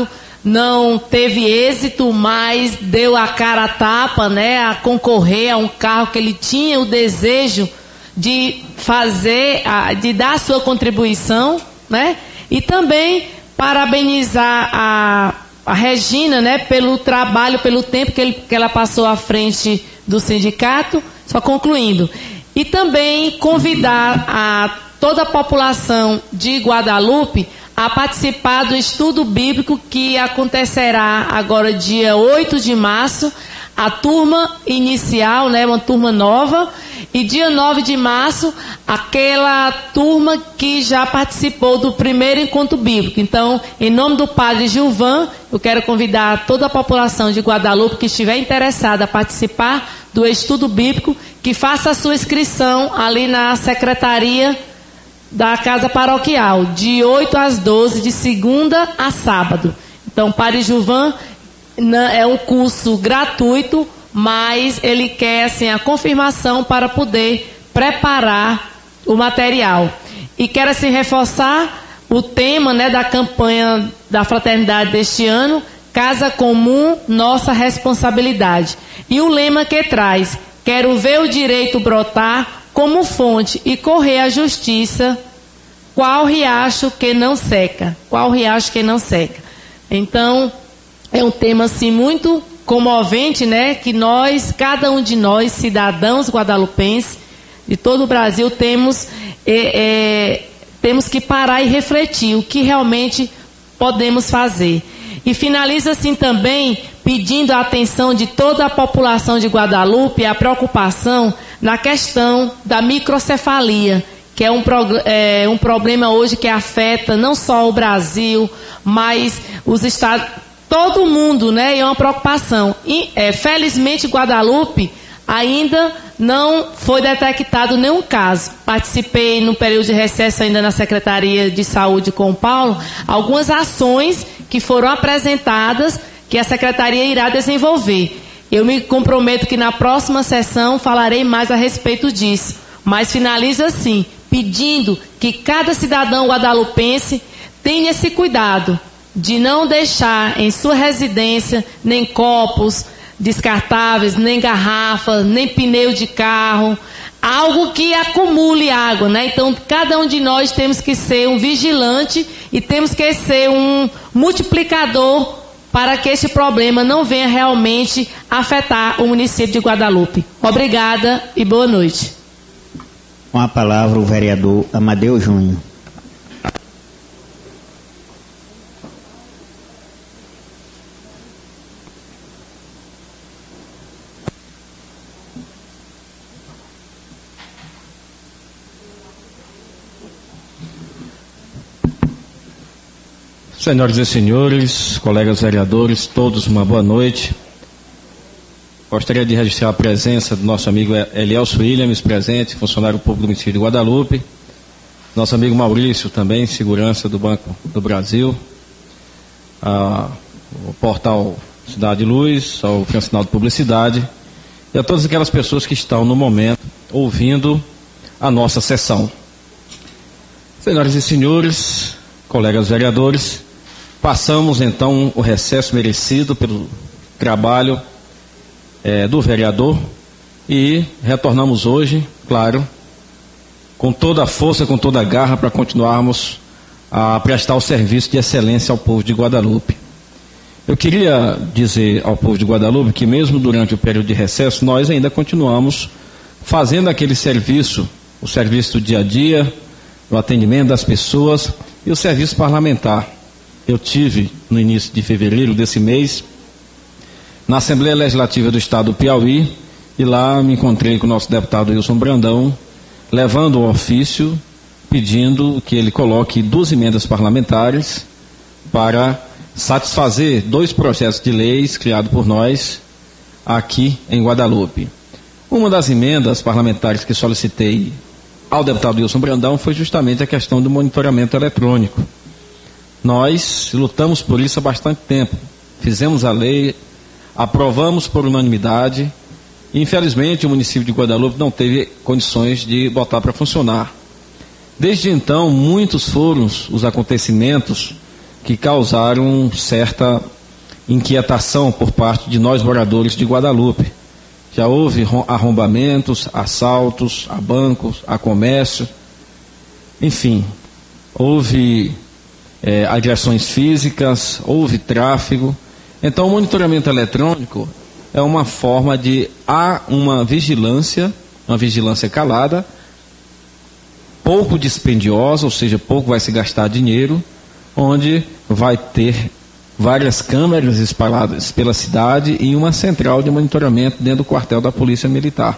não teve êxito, mas deu a cara a tapa, né, a concorrer a um carro que ele tinha o desejo de fazer, de dar a sua contribuição, né? E também parabenizar a Regina, né, pelo trabalho, pelo tempo que ela passou à frente do sindicato, só concluindo. E também convidar a toda a população de Guadalupe a participar do estudo bíblico que acontecerá agora dia 8 de março, a turma inicial, né, uma turma nova, e dia 9 de março, aquela turma que já participou do primeiro encontro bíblico. Então, em nome do Padre Gilvan, eu quero convidar toda a população de Guadalupe que estiver interessada a participar do estudo bíblico, que faça a sua inscrição ali na secretaria da Casa Paroquial, de 8 às 12, de segunda a sábado. Então, Padre Gilvan é um curso gratuito, mas ele quer assim, a confirmação para poder preparar o material. E quero assim, reforçar o tema, né, da campanha da fraternidade deste ano, Casa Comum, Nossa Responsabilidade. E o lema que traz: quero ver o direito brotar como fonte e correr a justiça, qual riacho que não seca. Qual riacho que não seca. Então, é um tema assim muito comovente, né? Que nós, cada um de nós, cidadãos guadalupenses de todo o Brasil, temos que parar e refletir o que realmente podemos fazer. E finaliza assim também pedindo a atenção de toda a população de Guadalupe, a preocupação na questão da microcefalia, que é um problema hoje que afeta não só o Brasil, mas os estados, todo mundo, né? E é uma preocupação. E, felizmente, Guadalupe ainda não foi detectado nenhum caso. Participei no período de recesso ainda na Secretaria de Saúde com o Paulo, algumas ações que foram apresentadas que a Secretaria irá desenvolver. Eu me comprometo que na próxima sessão falarei mais a respeito disso. Mas finalizo assim, pedindo que cada cidadão guadalupense tenha esse cuidado de não deixar em sua residência nem copos descartáveis, nem garrafas, nem pneu de carro, algo que acumule água, né? Então, cada um de nós temos que ser um vigilante e temos que ser um multiplicador para que esse problema não venha realmente afetar o município de Guadalupe. Obrigada e boa noite.
Com a palavra o vereador Amadeu Júnior.
Senhoras e senhores, colegas vereadores, todos uma boa noite. Gostaria de registrar a presença do nosso amigo Elielso Williams, presente, funcionário público do município de Guadalupe. Nosso amigo Maurício, também, segurança do Banco do Brasil. O portal Cidade Luz, ao Sinal de Publicidade. E a todas aquelas pessoas que estão no momento ouvindo a nossa sessão. Senhoras e senhores, colegas vereadores, passamos então o recesso merecido pelo trabalho do vereador e retornamos hoje, claro, com toda a força, com toda a garra para continuarmos a prestar o serviço de excelência ao povo de Guadalupe. Eu queria dizer ao povo de Guadalupe que mesmo durante o período de recesso nós ainda continuamos fazendo aquele serviço, o serviço do dia a dia, o atendimento das pessoas e o serviço parlamentar. Eu tive, no início de fevereiro desse mês, na Assembleia Legislativa do Estado do Piauí, e lá me encontrei com o nosso deputado Wilson Brandão, levando um ofício pedindo que ele coloque 2 emendas parlamentares para satisfazer 2 projetos de leis criados por nós aqui em Guadalupe. Uma das emendas parlamentares que solicitei ao deputado Wilson Brandão foi justamente a questão do monitoramento eletrônico. Nós lutamos por isso há bastante tempo. Fizemos a lei, aprovamos por unanimidade e, infelizmente, o município de Guadalupe não teve condições de botar para funcionar. Desde então, muitos foram os acontecimentos que causaram certa inquietação por parte de nós moradores de Guadalupe. Já houve arrombamentos, assaltos a bancos, a comércio, enfim, houve agressões físicas, houve tráfego. Então, o monitoramento eletrônico é uma forma de há uma vigilância calada, pouco dispendiosa, ou seja, pouco vai se gastar dinheiro, onde vai ter várias câmeras espalhadas pela cidade e uma central de monitoramento dentro do quartel da Polícia Militar.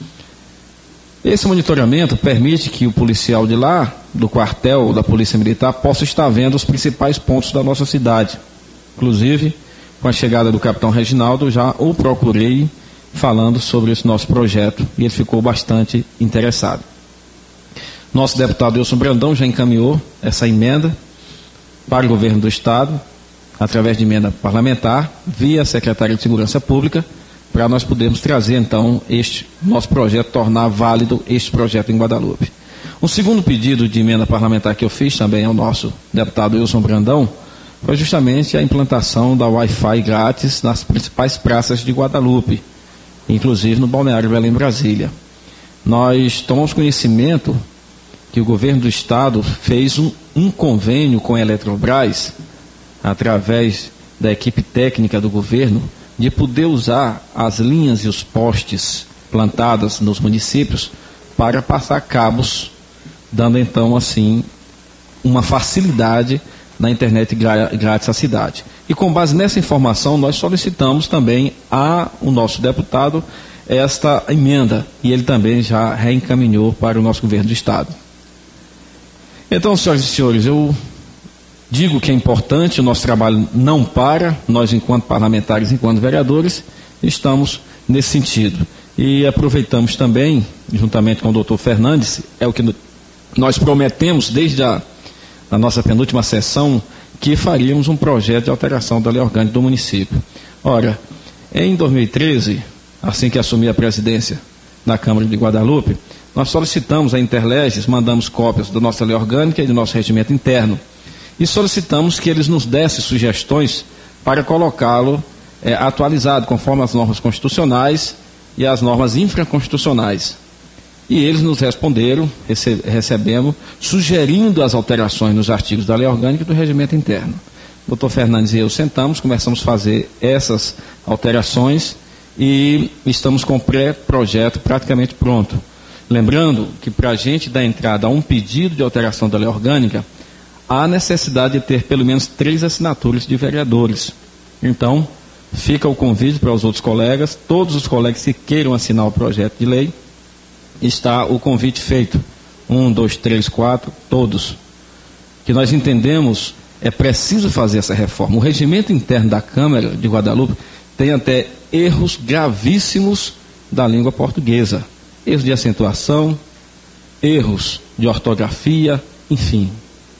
Esse monitoramento permite que o policial de lá, do quartel da Polícia Militar, possa estar vendo os principais pontos da nossa cidade. Inclusive, com a chegada do capitão Reginaldo, já o procurei falando sobre esse nosso projeto e ele ficou bastante interessado. Nosso deputado Wilson Brandão já encaminhou essa emenda para o governo do Estado, através de emenda parlamentar, via Secretaria de Segurança Pública, para nós podermos trazer, então, este nosso projeto, tornar válido este projeto em Guadalupe. Um segundo pedido de emenda parlamentar que eu fiz também ao nosso deputado Wilson Brandão foi justamente a implantação da Wi-Fi grátis nas principais praças de Guadalupe, inclusive no Balneário Belém, Brasília. Nós tomamos conhecimento que o governo do Estado fez um convênio com a Eletrobras, através da equipe técnica do governo, de poder usar as linhas e os postes plantados nos municípios para passar cabos, dando então assim uma facilidade na internet grátis à cidade. E com base nessa informação nós solicitamos também ao nosso deputado esta emenda e ele também já reencaminhou para o nosso governo do Estado. Então, senhoras e senhores, eu digo que é importante, o nosso trabalho não para, nós enquanto parlamentares, enquanto vereadores, estamos nesse sentido. E aproveitamos também, juntamente com o doutor Fernandes, é o que nós prometemos desde a nossa penúltima sessão, que faríamos um projeto de alteração da lei orgânica do município. Ora, em 2013, assim que assumi a presidência da Câmara de Guadalupe, nós solicitamos a Interleges, mandamos cópias da nossa lei orgânica e do nosso regimento interno, e solicitamos que eles nos dessem sugestões para colocá-lo atualizado, conforme as normas constitucionais e as normas infraconstitucionais. E eles nos responderam, recebemos, sugerindo as alterações nos artigos da lei orgânica e do regimento interno. O doutor Fernandes e eu sentamos, começamos a fazer essas alterações e estamos com o pré-projeto praticamente pronto. Lembrando que para a gente dar entrada a um pedido de alteração da lei orgânica, há necessidade de ter pelo menos 3 assinaturas de vereadores. Então, fica o convite para os outros colegas, todos os colegas que queiram assinar o projeto de lei, está o convite feito. 1, 2, 3, 4, todos. Que nós entendemos, é preciso fazer essa reforma. O regimento interno da Câmara de Guadalupe tem até erros gravíssimos da língua portuguesa. Erros de acentuação, erros de ortografia, enfim.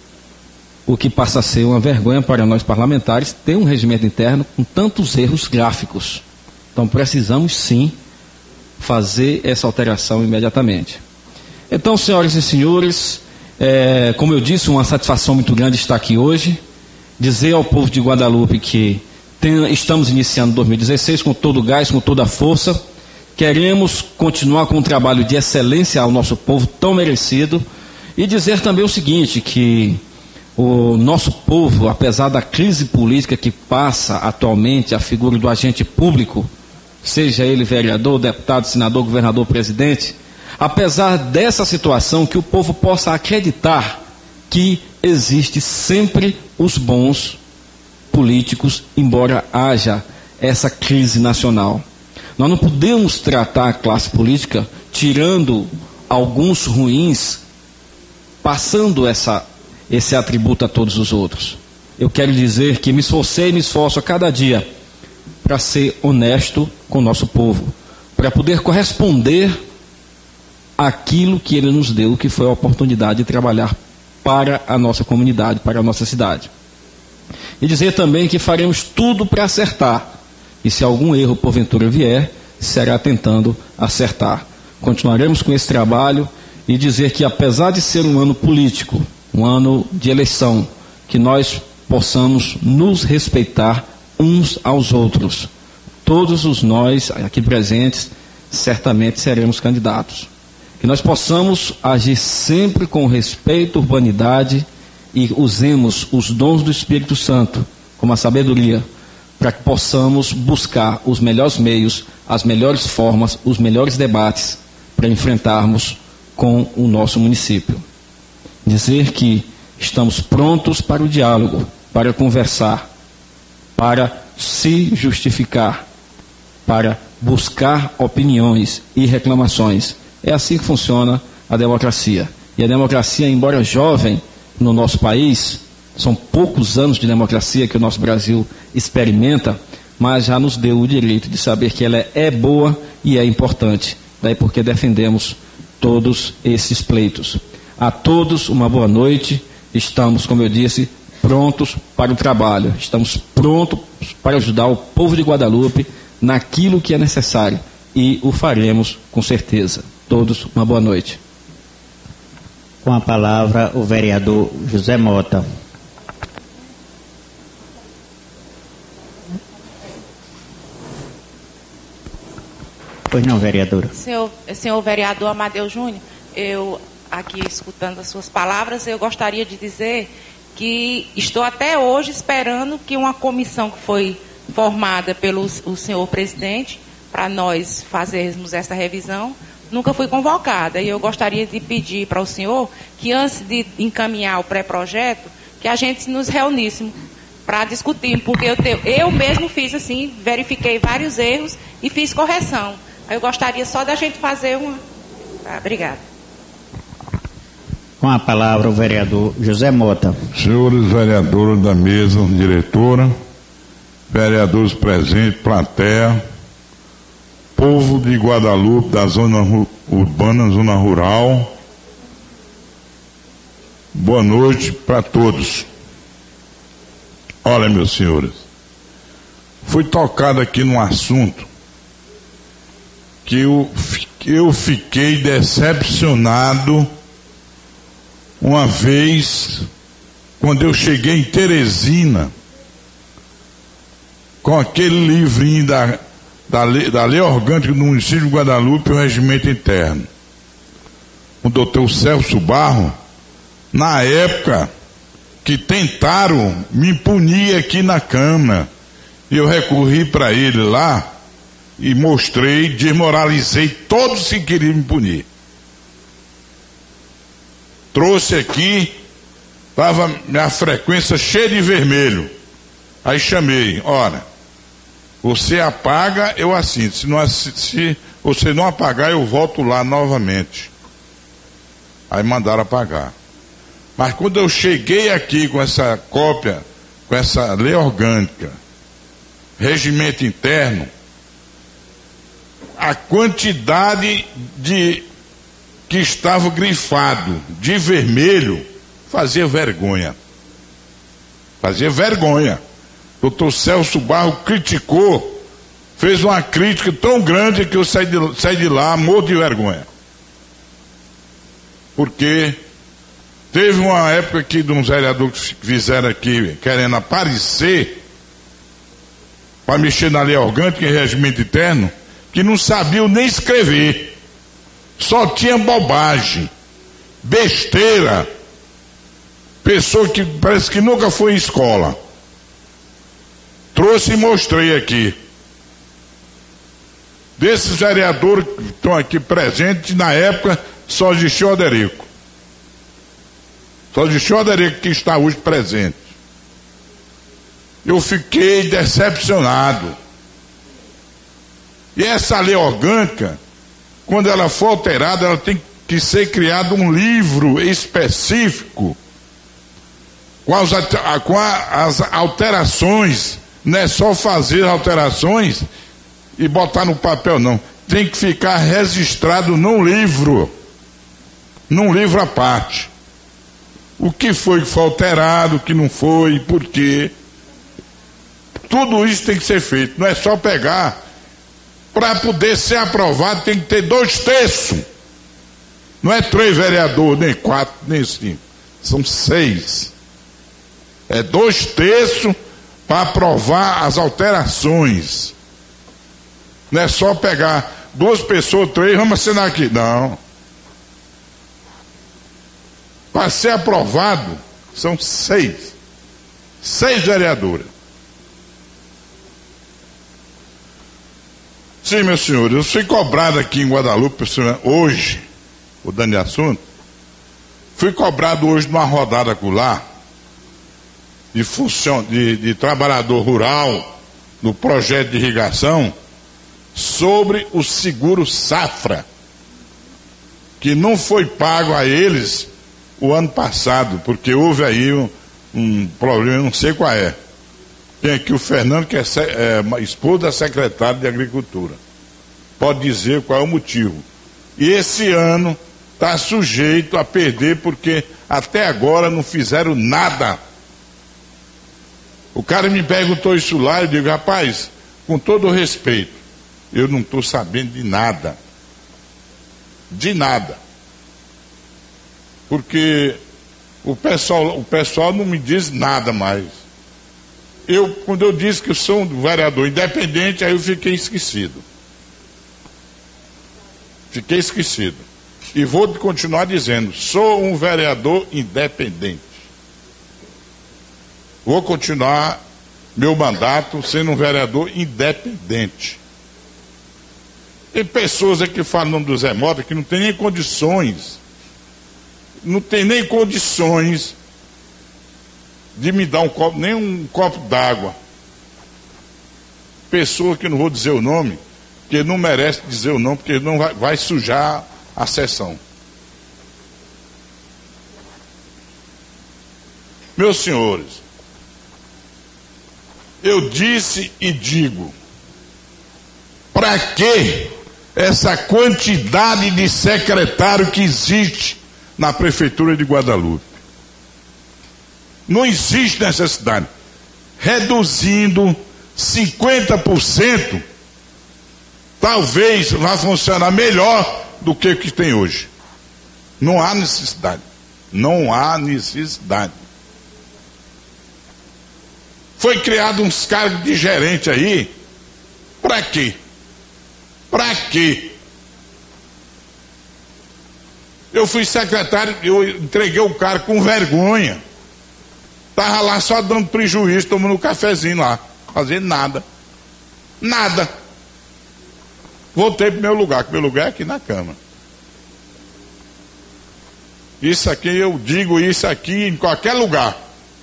O que passa a ser uma vergonha para nós parlamentares ter um regimento interno com tantos erros gráficos. Então precisamos sim fazer essa alteração imediatamente. Então, senhoras e senhores, como eu disse, uma satisfação muito grande estar aqui hoje, dizer ao povo de Guadalupe que estamos iniciando 2016 com todo o gás, com toda a força, queremos continuar com um trabalho de excelência ao nosso povo tão merecido e dizer também o seguinte, que o nosso povo, apesar da crise política que passa atualmente, a figura do agente público, seja ele vereador, deputado, senador, governador, presidente, apesar dessa situação, que o povo possa acreditar que existe sempre os bons políticos, embora haja essa crise nacional. Nós não podemos tratar a classe política tirando alguns ruins, passando esse atributo a todos os outros. Eu quero dizer que me esforcei e me esforço a cada dia para ser honesto com o nosso povo, para poder corresponder àquilo que ele nos deu, que foi a oportunidade de trabalhar para a nossa comunidade, para a nossa cidade. E dizer também que faremos tudo para acertar, e se algum erro porventura vier, será tentando acertar. Continuaremos com esse trabalho e dizer que apesar de ser um ano político, um ano de eleição, que nós possamos nos respeitar uns aos outros. Todos os nós aqui presentes certamente seremos candidatos. Que nós possamos agir sempre com respeito, urbanidade e usemos os dons do Espírito Santo, como a sabedoria, para que possamos buscar os melhores meios, as melhores formas, os melhores debates para enfrentarmos com o nosso município. Dizer que estamos prontos para o diálogo, para conversar, para se justificar, para buscar opiniões e reclamações. É assim que funciona a democracia. E a democracia, embora jovem no nosso país, são poucos anos de democracia que o nosso Brasil experimenta, mas já nos deu o direito de saber que ela é boa e é importante. Daí porque defendemos todos esses pleitos. A todos uma boa noite. Estamos, como eu disse, prontos para o trabalho. Estamos prontos para ajudar o povo de Guadalupe naquilo que é necessário. E o faremos com certeza. Todos uma boa noite.
Com a palavra, o vereador José Mota. Pois não, vereadora.
Senhor vereador Amadeu Júnior, eu aqui escutando as suas palavras, eu gostaria de dizer que estou até hoje esperando que uma comissão que foi formada pelo senhor presidente, para nós fazermos essa revisão, nunca foi convocada. E eu gostaria de pedir para o senhor que antes de encaminhar o pré-projeto, que a gente nos reuníssemos para discutir, porque eu mesmo fiz assim, verifiquei vários erros e fiz correção. Eu gostaria só da gente fazer uma... obrigada.
Com a palavra o vereador José Mota.
Senhores vereadores da mesa diretora, vereadores presentes, plateia, povo de Guadalupe, da zona urbana, zona rural, boa noite para todos. Olha, meus senhores, fui tocado aqui num assunto que eu fiquei decepcionado uma vez, quando eu cheguei em Teresina, com aquele livrinho da lei orgânica do município de Guadalupe e o regimento interno. O doutor Celso Barro, na época que tentaram me punir aqui na Câmara, e eu recorri para ele lá e mostrei, desmoralizei todos que queriam me punir. Trouxe aqui, estava minha frequência cheia de vermelho. Aí chamei, ora, você apaga, eu assino. Se você não apagar, eu volto lá novamente. Aí mandaram apagar. Mas quando eu cheguei aqui com essa cópia, com essa lei orgânica, regimento interno, a quantidade que estava grifado de vermelho fazia vergonha. Fazia vergonha. Doutor Celso Barro criticou, fez uma crítica tão grande que eu saí de lá morto de vergonha. Porque teve uma época que de uns vereadores que fizeram aqui, querendo aparecer, para mexer na lei orgânica e regimento interno, que não sabiam nem escrever. Só tinha bobagem, besteira. Pessoa que parece que nunca foi em escola. Trouxe e mostrei aqui. Desses vereadores que estão aqui presentes, na época, só existia o Oderico. Só existia o Oderico que está hoje presente. Eu fiquei decepcionado. E essa lei orgânica, quando ela for alterada, ela tem que ser criado um livro específico com as alterações. Não é só fazer alterações e botar no papel, não. Tem que ficar registrado num livro à parte. O que foi alterado, o que não foi, por quê. Tudo isso tem que ser feito. Não é só pegar. Para poder ser aprovado tem que ter 2/3. Não é 3 vereadores, nem 4, nem 5. São 6. É 2/3 para aprovar as alterações. Não é só pegar 2 pessoas, 3, vamos assinar aqui. Não. Para ser aprovado, são 6. 6 vereadores. Sim, meus senhores, eu fui cobrado aqui em Guadalupe, hoje, mudando de assunto, fui cobrado hoje numa rodada lá, de trabalhador rural, no projeto de irrigação, sobre o seguro safra, que não foi pago a eles o ano passado, porque houve aí um problema, eu não sei qual é. Tem aqui o Fernando, que é esposo da secretária de Agricultura. Pode dizer qual é o motivo. E esse ano está sujeito a perder, porque até agora não fizeram nada. O cara me perguntou isso lá, eu digo, rapaz, com todo o respeito, eu não estou sabendo de nada. De nada. Porque o pessoal não me diz nada mais. Quando eu disse que eu sou um vereador independente, aí eu fiquei esquecido. Fiquei esquecido. E vou continuar dizendo, sou um vereador independente. Vou continuar meu mandato sendo um vereador independente. Tem pessoas aqui que falam o nome do Zé Mota que não tem nem condições. Não tem nem condições de me dar nem um copo d'água. Pessoa que não vou dizer o nome, que não merece dizer o nome, porque não vai sujar a sessão. Meus senhores, eu disse e digo, para que essa quantidade de secretário que existe na Prefeitura de Guadalupe? Não existe necessidade. Reduzindo 50%, talvez vá funcionar melhor do que o que tem hoje. Não há necessidade. Não há necessidade. Foi criado uns cargos de gerente aí. Para quê? Para quê? Eu fui secretário, eu entreguei o cargo com vergonha. Estava lá só dando prejuízo, tomando um cafezinho lá, fazendo nada. Nada. Voltei para o meu lugar, que meu lugar é aqui na Câmara. Isso aqui, eu digo isso aqui em qualquer lugar.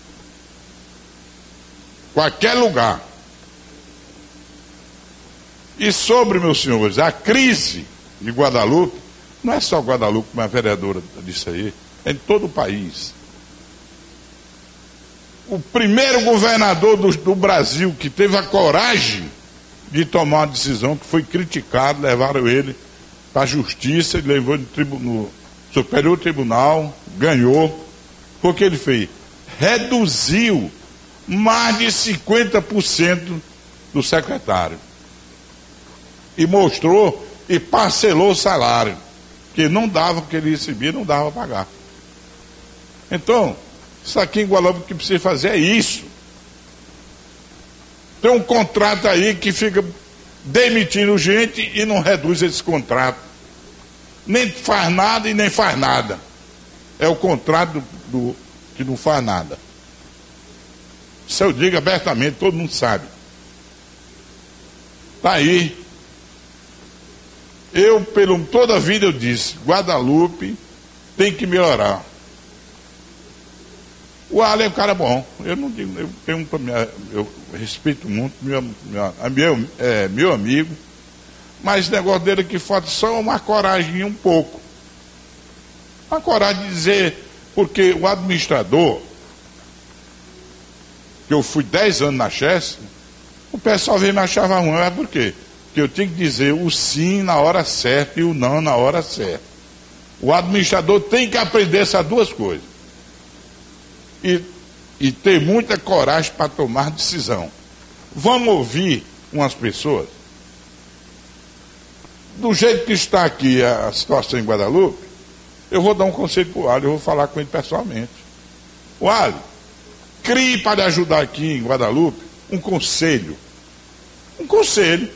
Qualquer lugar. E sobre, meus senhores, a crise de Guadalupe, não é só Guadalupe, como a vereadora disse aí, é em todo o país. O primeiro governador do Brasil que teve a coragem de tomar uma decisão, que foi criticado, levaram ele para a justiça, ele levou no Superior Tribunal, ganhou. O que ele fez? Reduziu mais de 50% do secretário. E mostrou e parcelou o salário, que não dava, porque ele recebia, não dava para pagar. Então, isso aqui em Guadalupe, o que precisa fazer é isso. Tem um contrato aí que fica demitindo gente e não reduz esse contrato. Nem faz nada e nem faz nada. É o contrato que não faz nada. Isso eu digo abertamente, todo mundo sabe. Está aí. Toda a vida eu disse, Guadalupe tem que melhorar. O Alan é um cara bom. Eu não digo, eu respeito muito, meu amigo, mas o negócio dele que falta só uma coragem um pouco. Uma coragem de dizer, porque o administrador, que eu fui 10 anos na Chess, o pessoal veio me achava ruim, mas por quê? Porque eu tinha que dizer o sim na hora certa e o não na hora certa. O administrador tem que aprender essas duas coisas. E ter muita coragem para tomar decisão. Vamos ouvir umas pessoas. Do jeito que está aqui a situação em Guadalupe, eu vou dar um conselho para o Ali, eu vou falar com ele pessoalmente. O Ali, crie para ajudar aqui em Guadalupe um conselho. Um conselho.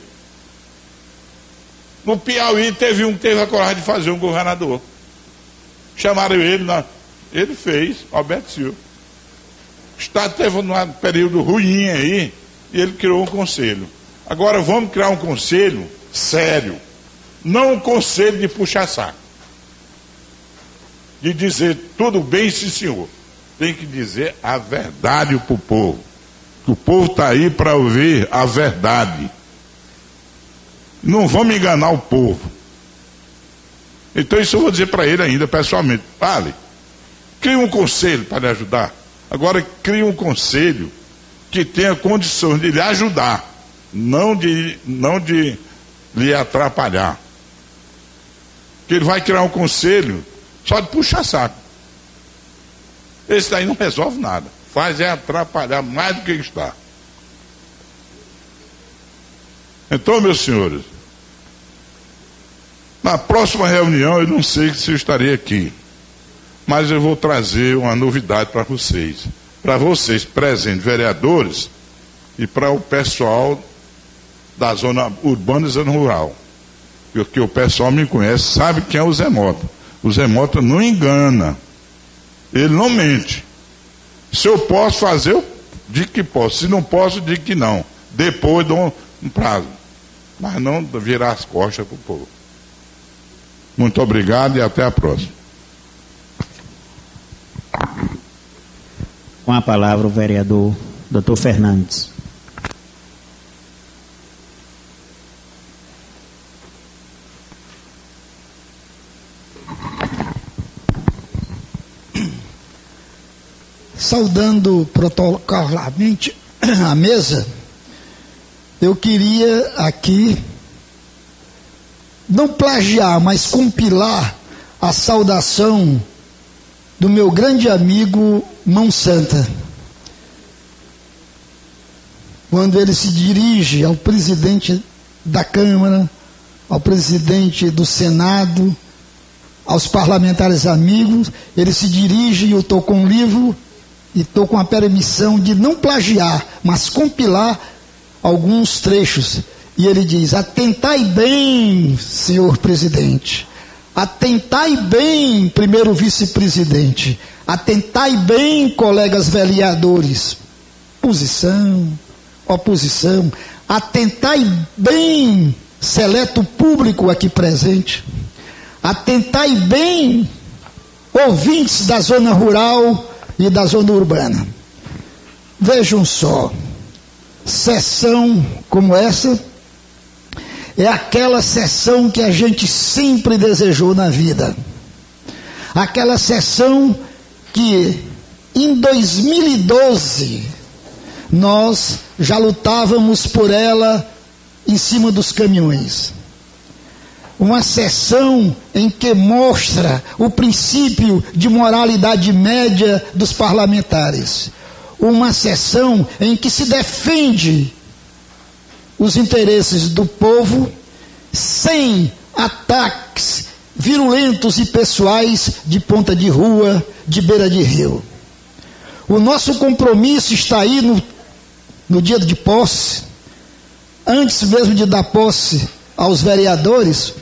No Piauí teve um que teve a coragem de fazer um governador. Chamaram ele, ele fez, Alberto Silva. O Estado teve um período ruim aí e ele criou um conselho. Agora vamos criar um conselho sério. Não um conselho de puxa-saco. De dizer tudo bem, sim senhor. Tem que dizer a verdade para o povo. O povo está aí para ouvir a verdade. Não vamos enganar o povo. Então isso eu vou dizer para ele ainda pessoalmente. Vale, crie um conselho para lhe ajudar. Agora crie um conselho que tenha condições de lhe ajudar, não de lhe atrapalhar. Que ele vai criar um conselho só de puxar saco. Esse daí não resolve nada. Faz é atrapalhar mais do que está. Então, meus senhores, na próxima reunião eu não sei se eu estarei aqui, mas eu vou trazer uma novidade para vocês. Para vocês presentes, vereadores, e para o pessoal da zona urbana e zona rural. Porque o pessoal me conhece, sabe quem é o Zé Mota. O Zé Mota não engana. Ele não mente. Se eu posso fazer, eu digo que posso. Se não posso, digo que não. Depois dou um prazo. Mas não virar as costas para o povo. Muito obrigado e até a próxima.
Com a palavra o vereador Dr. Fernandes.
Saudando protocolarmente a mesa, eu queria aqui não plagiar, mas compilar a saudação do meu grande amigo Mão Santa, quando ele se dirige ao presidente da Câmara, ao presidente do Senado, aos parlamentares amigos. Ele se dirige, e eu estou com um livro e estou com a permissão de não plagiar, mas compilar alguns trechos. E ele diz: atentai bem, senhor presidente, atentai bem, primeiro vice-presidente, atentai bem, colegas vereadores, posição, oposição, atentai bem, seleto público aqui presente, atentai bem, ouvintes da zona rural e da zona urbana. Vejam só, sessão como essa é aquela sessão que a gente sempre desejou na vida. Aquela sessão que em 2012 nós já lutávamos por ela em cima dos caminhões. Uma sessão em que mostra o princípio de moralidade média dos parlamentares. Uma sessão em que se defende os interesses do povo sem ataques virulentos e pessoais de ponta de rua, de beira de rio. O nosso compromisso está aí no dia de posse, antes mesmo de dar posse aos vereadores.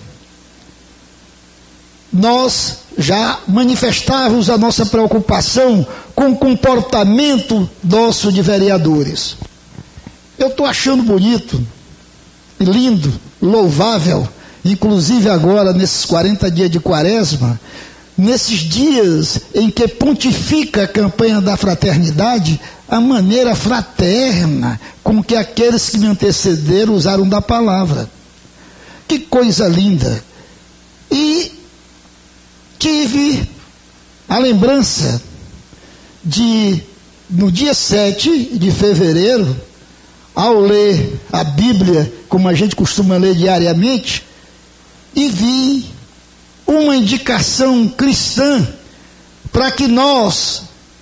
Nós já manifestávamos a nossa preocupação com o comportamento nosso de vereadores. Eu estou achando bonito, lindo, louvável, inclusive agora nesses 40 dias de quaresma, nesses dias em que pontifica a campanha da fraternidade, a maneira fraterna com que aqueles que me antecederam usaram da palavra. Que coisa linda! E tive a lembrança de, no dia 7 de fevereiro, ao ler a Bíblia, como a gente costuma ler diariamente, e vi uma indicação cristã para que nós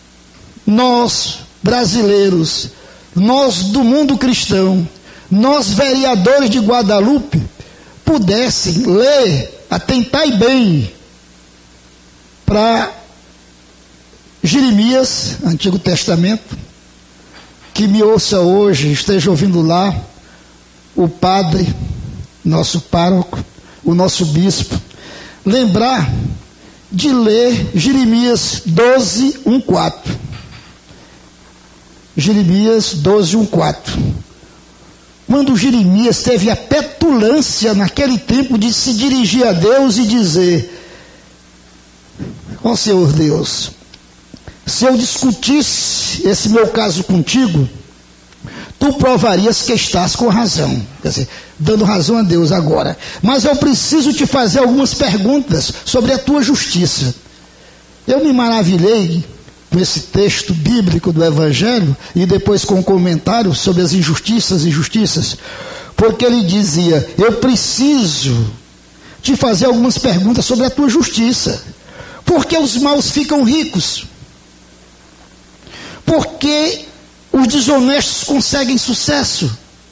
brasileiros, nós do mundo cristão, nós vereadores de Guadalupe, pudessem ler, atentai bem, para Jeremias, Antigo Testamento, que me ouça hoje, esteja ouvindo lá, o padre, nosso pároco, o nosso bispo, lembrar de ler Jeremias 12, 1-4. Jeremias 12, 1-4. Quando Jeremias teve a petulância naquele tempo de se dirigir a Deus e dizer: ó Senhor Deus, se eu discutisse esse meu caso contigo, tu provarias que estás com razão. Quer dizer, dando razão a Deus agora. Mas eu preciso te fazer algumas perguntas sobre a tua justiça. Eu me maravilhei com esse texto bíblico do Evangelho e depois com o comentário sobre as injustiças e justiças, porque ele dizia: eu preciso te fazer algumas perguntas sobre a tua justiça. Por que os maus ficam ricos? Por que os desonestos conseguem sucesso?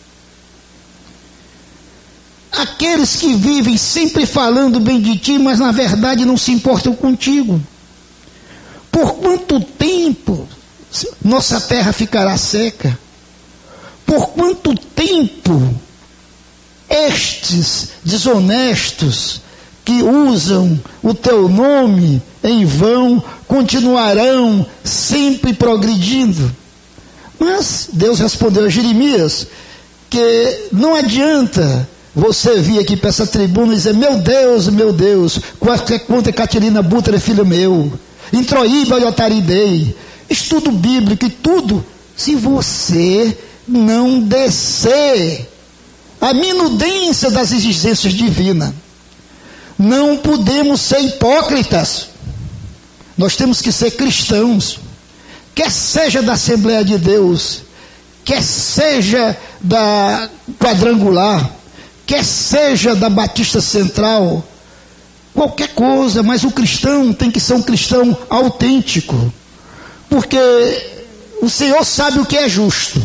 Aqueles que vivem sempre falando bem de ti, mas na verdade não se importam contigo. Por quanto tempo nossa terra ficará seca? Por quanto tempo estes desonestos que usam o teu nome em vão continuarão sempre progredindo? Mas Deus respondeu a Jeremias que não adianta você vir aqui para essa tribuna e dizer: meu Deus, quanto é Catilina Butra, filho meu, Introíba e Otaridei, estudo bíblico e tudo, se você não descer a minudência das existências divinas. Não podemos ser hipócritas, nós temos que ser cristãos, quer seja da Assembleia de Deus, quer seja da Quadrangular, quer seja da Batista Central, qualquer coisa, mas o cristão tem que ser um cristão autêntico, porque o Senhor sabe o que é justo.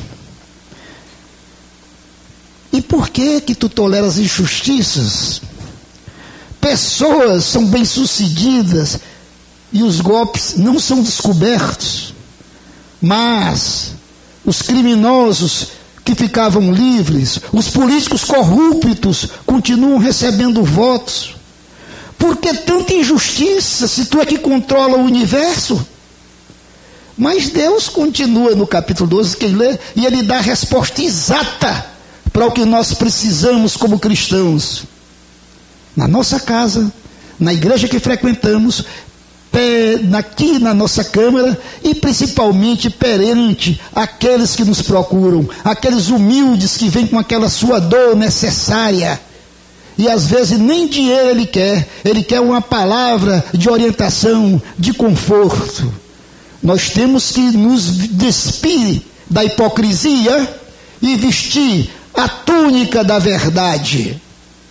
E por que tu toleras injustiças? Pessoas são bem-sucedidas e os golpes não são descobertos, mas os criminosos que ficavam livres, os políticos corruptos continuam recebendo votos. Por que tanta injustiça, se tu é que controla o universo? Mas Deus continua no capítulo 12, quem lê, e ele dá a resposta exata para o que nós precisamos como cristãos. Na nossa casa, na igreja que frequentamos, aqui na nossa Câmara e principalmente perante aqueles que nos procuram, aqueles humildes que vêm com aquela sua dor necessária. E às vezes nem dinheiro ele quer uma palavra de orientação, de conforto. Nós temos que nos despir da hipocrisia e vestir a túnica da verdade.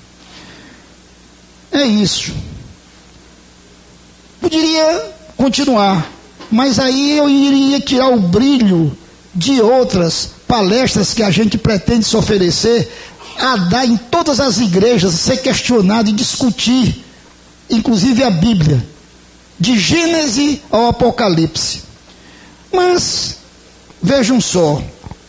É isso. Poderia continuar, mas aí eu iria tirar o brilho de outras palestras que a gente pretende se oferecer a dar em todas as igrejas, ser questionado e discutir, inclusive a Bíblia, de Gênesis ao Apocalipse. Mas, vejam só,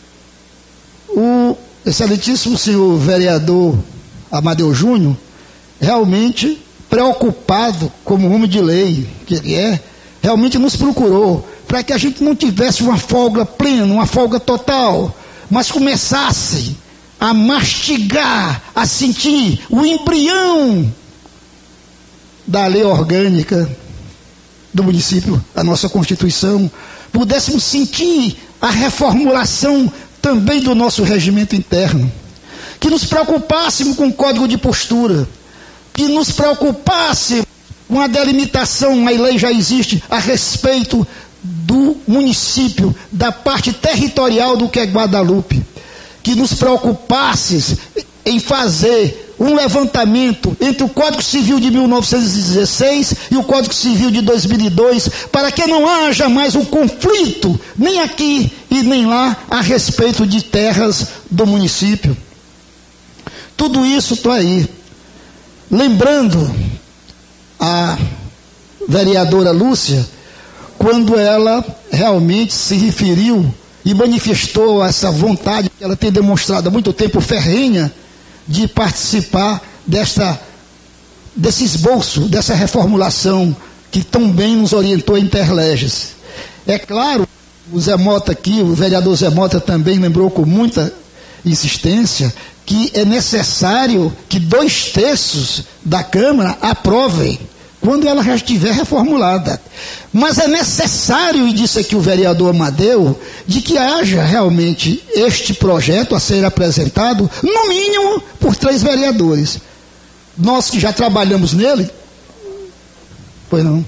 o excelentíssimo senhor vereador Amadeu Júnior, realmente preocupado como homem de lei que ele é, realmente nos procurou, para que a gente não tivesse uma folga plena, uma folga total, mas começasse a mastigar, a sentir o embrião da lei orgânica do município, a nossa Constituição, pudéssemos sentir a reformulação também do nosso regimento interno, que nos preocupássemos com o código de postura, que nos preocupasse com a delimitação, a lei já existe, a respeito do município, da parte territorial do que é Guadalupe, que nos preocupasse em fazer um levantamento entre o Código Civil de 1916 e o Código Civil de 2002, para que não haja mais um conflito, nem aqui e nem lá, a respeito de terras do município. Tudo isso está aí. Lembrando a vereadora Lúcia, quando ela realmente se referiu e manifestou essa vontade que ela tem demonstrado há muito tempo, ferrenha, de participar desse esboço, dessa reformulação que tão bem nos orientou a Interleges. É claro, o Zé Mota aqui, o vereador Zé Mota também lembrou com muita insistência que é necessário que 2/3 da Câmara aprovem quando ela já estiver reformulada. Mas é necessário, e disse aqui o vereador Amadeu, de que haja realmente este projeto a ser apresentado, no mínimo, por 3 vereadores. Nós que já trabalhamos nele, pois não.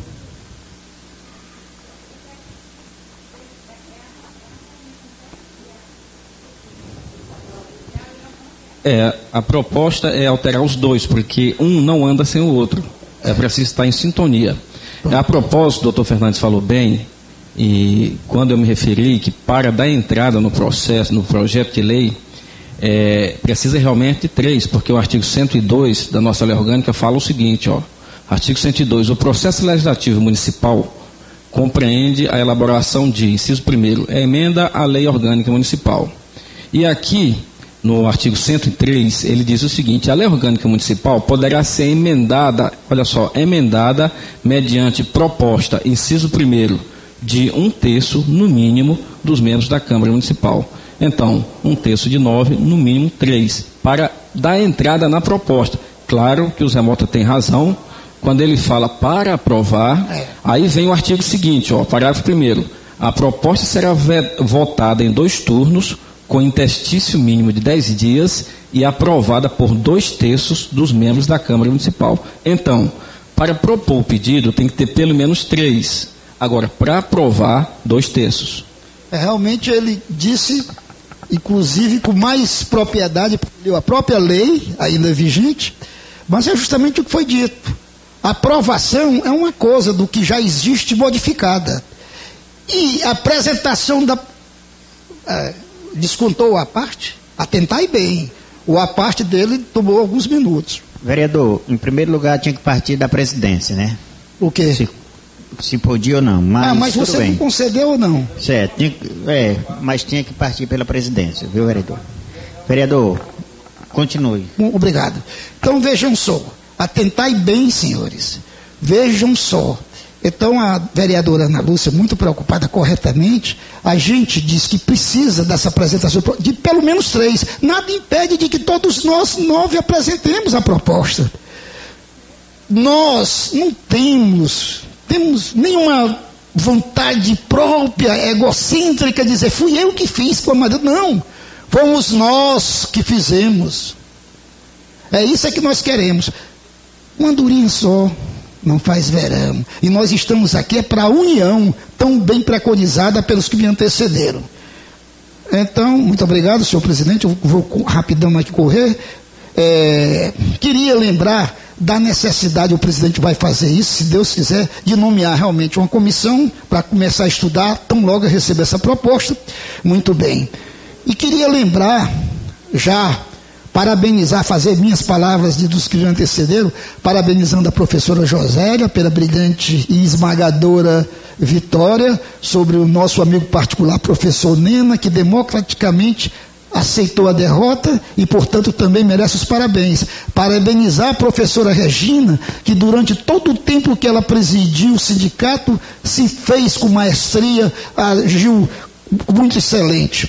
A proposta é alterar os dois, porque um não anda sem o outro. É preciso estar em sintonia. A propósito, o doutor Fernandes falou bem, e quando eu me referi que para dar entrada no processo, no projeto de lei, precisa realmente 3, porque o artigo 102 da nossa lei orgânica fala o seguinte, artigo 102, o processo legislativo municipal compreende a elaboração de, inciso 1º, a emenda à lei orgânica municipal. E aqui, no artigo 103, ele diz o seguinte: a lei orgânica municipal poderá ser emendada, olha só, emendada mediante proposta, inciso 1º, de 1/3, no mínimo, dos membros da Câmara Municipal. Então, 1/3 de 9, no mínimo 3, para dar entrada na proposta. Claro que o Zé Mota tem razão, quando ele fala para aprovar, aí vem o artigo seguinte, parágrafo 1º, a proposta será votada em 2 turnos, com interstício mínimo de 10 dias e aprovada por 2/3 dos membros da Câmara Municipal. Então, para propor o pedido, tem que ter pelo menos 3. Agora, para aprovar, 2/3.
Realmente ele disse, inclusive com mais propriedade, porque a própria lei, ainda vigente, mas é justamente o que foi dito. A aprovação é uma coisa do que já existe modificada. E a apresentação da... descontou a parte, atentai bem, a parte dele tomou alguns minutos.
Vereador, em primeiro lugar tinha que partir da presidência, né?
O quê?
Se podia ou não, mas
você não concedeu ou não?
Certo, mas tinha que partir pela presidência, viu, vereador? Vereador, continue.
Obrigado. Então vejam só, atentai bem, senhores, vejam só. Então a vereadora Ana Lúcia, muito preocupada corretamente, a gente diz que precisa dessa apresentação de pelo menos 3. Nada impede de que todos nós 9 apresentemos a proposta. Nós não temos nenhuma vontade própria, egocêntrica, de dizer, fui eu que fiz com a Madeira. Não, fomos nós que fizemos. É isso que nós queremos. Uma andorinha só não faz verão. E nós estamos aqui para a união, tão bem preconizada pelos que me antecederam. Então, muito obrigado, senhor presidente. Eu vou rapidão aqui correr. Queria lembrar da necessidade, o presidente vai fazer isso, se Deus quiser, de nomear realmente uma comissão para começar a estudar, tão logo eu receber essa proposta. Muito bem. E queria lembrar, já parabenizar, fazer minhas palavras dos que me antecederam, parabenizando a professora Josélia pela brilhante e esmagadora vitória sobre o nosso amigo particular, professor Nena, que democraticamente aceitou a derrota e, portanto, também merece os parabéns. Parabenizar a professora Regina, que durante todo o tempo que ela presidiu o sindicato, se fez com maestria, agiu muito excelente.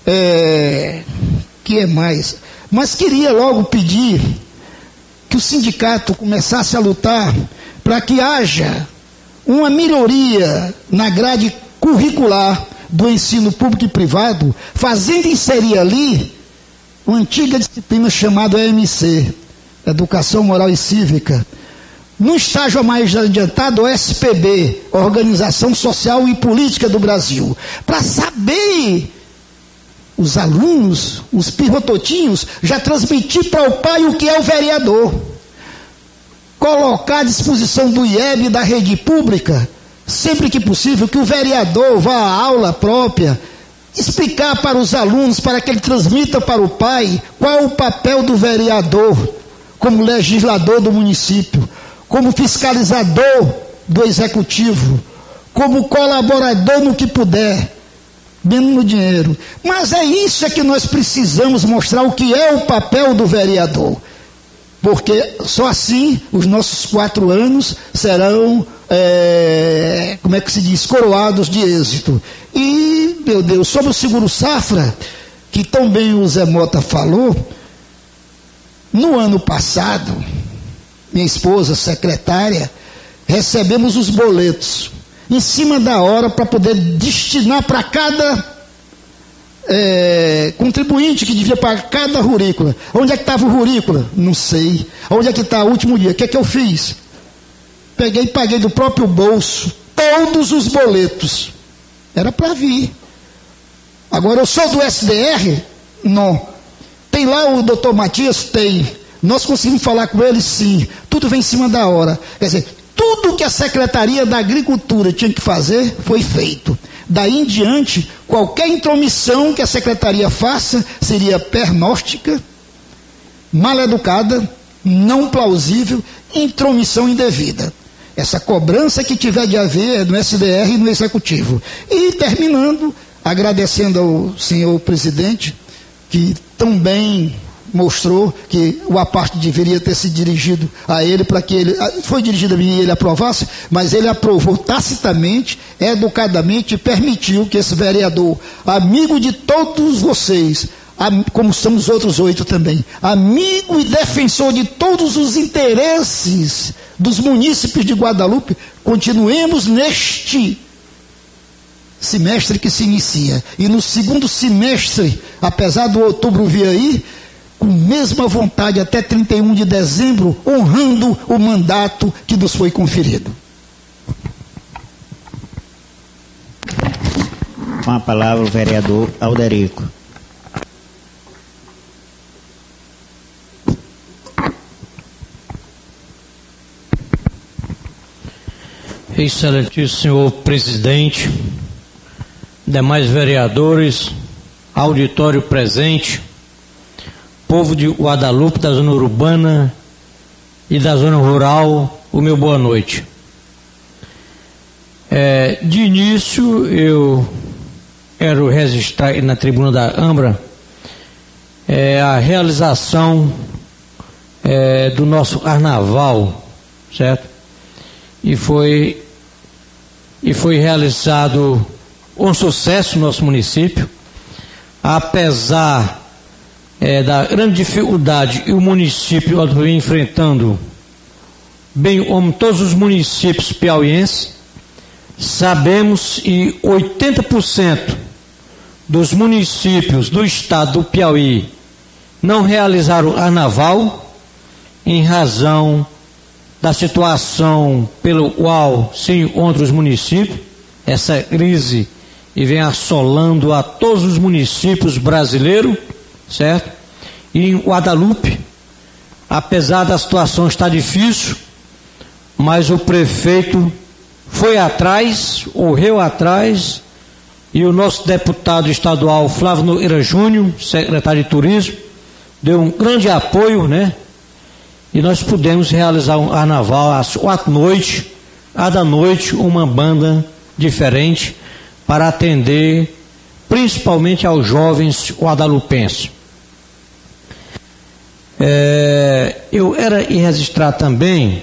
Que é mais? Mas queria logo pedir que o sindicato começasse a lutar para que haja uma melhoria na grade curricular do ensino público e privado, fazendo inserir ali uma antiga disciplina chamada EMC, Educação Moral e Cívica. No estágio mais adiantado, o SPB, Organização Social e Política do Brasil, para saber os alunos, os pirrototinhos, já transmitir para o pai o que é o vereador. Colocar à disposição do IEB e da rede pública, sempre que possível, que o vereador vá à aula própria, explicar para os alunos, para que ele transmita para o pai, qual é o papel do vereador, como legislador do município, como fiscalizador do executivo, como colaborador no que puder. menos no dinheiro. Mas é isso que nós precisamos mostrar, o que é o papel do vereador. Porque só assim os nossos 4 anos serão, como é que se diz, coroados de êxito. E, meu Deus, sobre o seguro safra, que tão bem o Zé Mota falou, no ano passado, minha esposa, secretária, recebemos os boletos em cima da hora para poder destinar para cada contribuinte que devia pagar cada rurícola. Onde é que estava o rurícola? Não sei. Onde é que está o último dia? O que é que eu fiz? Peguei e paguei do próprio bolso todos os boletos. Era para vir. Agora, eu sou do SDR? Não. Tem lá o doutor Matias? Tem. Nós conseguimos falar com ele? Sim. Tudo vem em cima da hora. Quer dizer, tudo que a Secretaria da Agricultura tinha que fazer foi feito. Daí em diante, qualquer intromissão que a Secretaria faça seria pernóstica, mal educada, não plausível, intromissão indevida. Essa cobrança que tiver de haver é no SDR e no Executivo. E terminando, agradecendo ao senhor presidente, que tão bem mostrou que o aparte deveria ter se dirigido a ele, para que ele, foi dirigido a mim e ele aprovasse, mas ele aprovou tacitamente, educadamente, e permitiu que esse vereador, amigo de todos vocês, como são os outros 8 também, amigo e defensor de todos os interesses dos munícipes de Guadalupe, continuemos neste semestre que se inicia, e no segundo semestre, apesar do outubro vir aí, com mesma vontade até 31 de dezembro, honrando o mandato que nos foi conferido.
Com a palavra o vereador Alderico.
Excelentíssimo senhor presidente, demais vereadores, auditório presente, povo de Guadalupe, da zona urbana e da zona rural, o meu boa noite. De início, eu quero registrar na tribuna da Ambra a realização do nosso carnaval, certo? E foi realizado com sucesso no nosso município, apesar da grande dificuldade que o município vem enfrentando, bem como todos os municípios piauienses. Sabemos que 80% dos municípios do estado do Piauí não realizaram o carnaval em razão da situação pelo qual se encontram os municípios, essa crise e vem assolando a todos os municípios brasileiros, certo? E em Guadalupe, apesar da situação estar difícil, mas o prefeito foi atrás, correu atrás, e o nosso deputado estadual Flávio Nogueira Júnior, secretário de Turismo, deu um grande apoio, né? E nós pudemos realizar um carnaval às 4 noites, cada noite uma banda diferente, para atender principalmente aos jovens guadalupenses. Eu era e registrar também,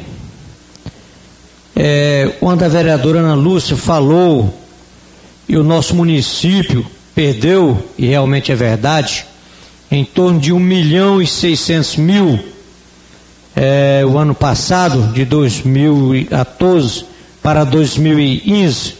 quando a vereadora Ana Lúcia falou e o nosso município perdeu, e realmente é verdade, em torno de 1.600.000 o ano passado, de 2014 para 2015,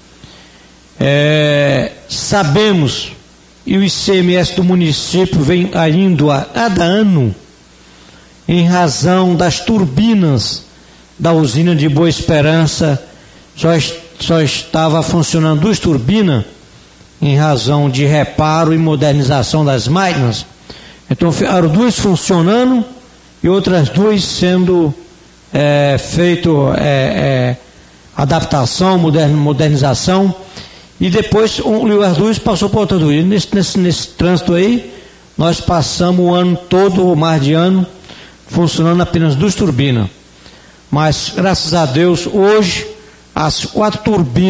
sabemos que o ICMS do município vem caindo a cada ano em razão das turbinas da usina de Boa Esperança. Só estava funcionando 2 turbinas em razão de reparo e modernização das máquinas. Então ficaram 2 funcionando e outras 2 sendo feito adaptação, modernização, e depois as 2 passou para outra 2. Nesse trânsito aí, nós passamos o ano todo, ou mais de ano, funcionando apenas 2 turbinas. Mas, graças a Deus, hoje, as quatro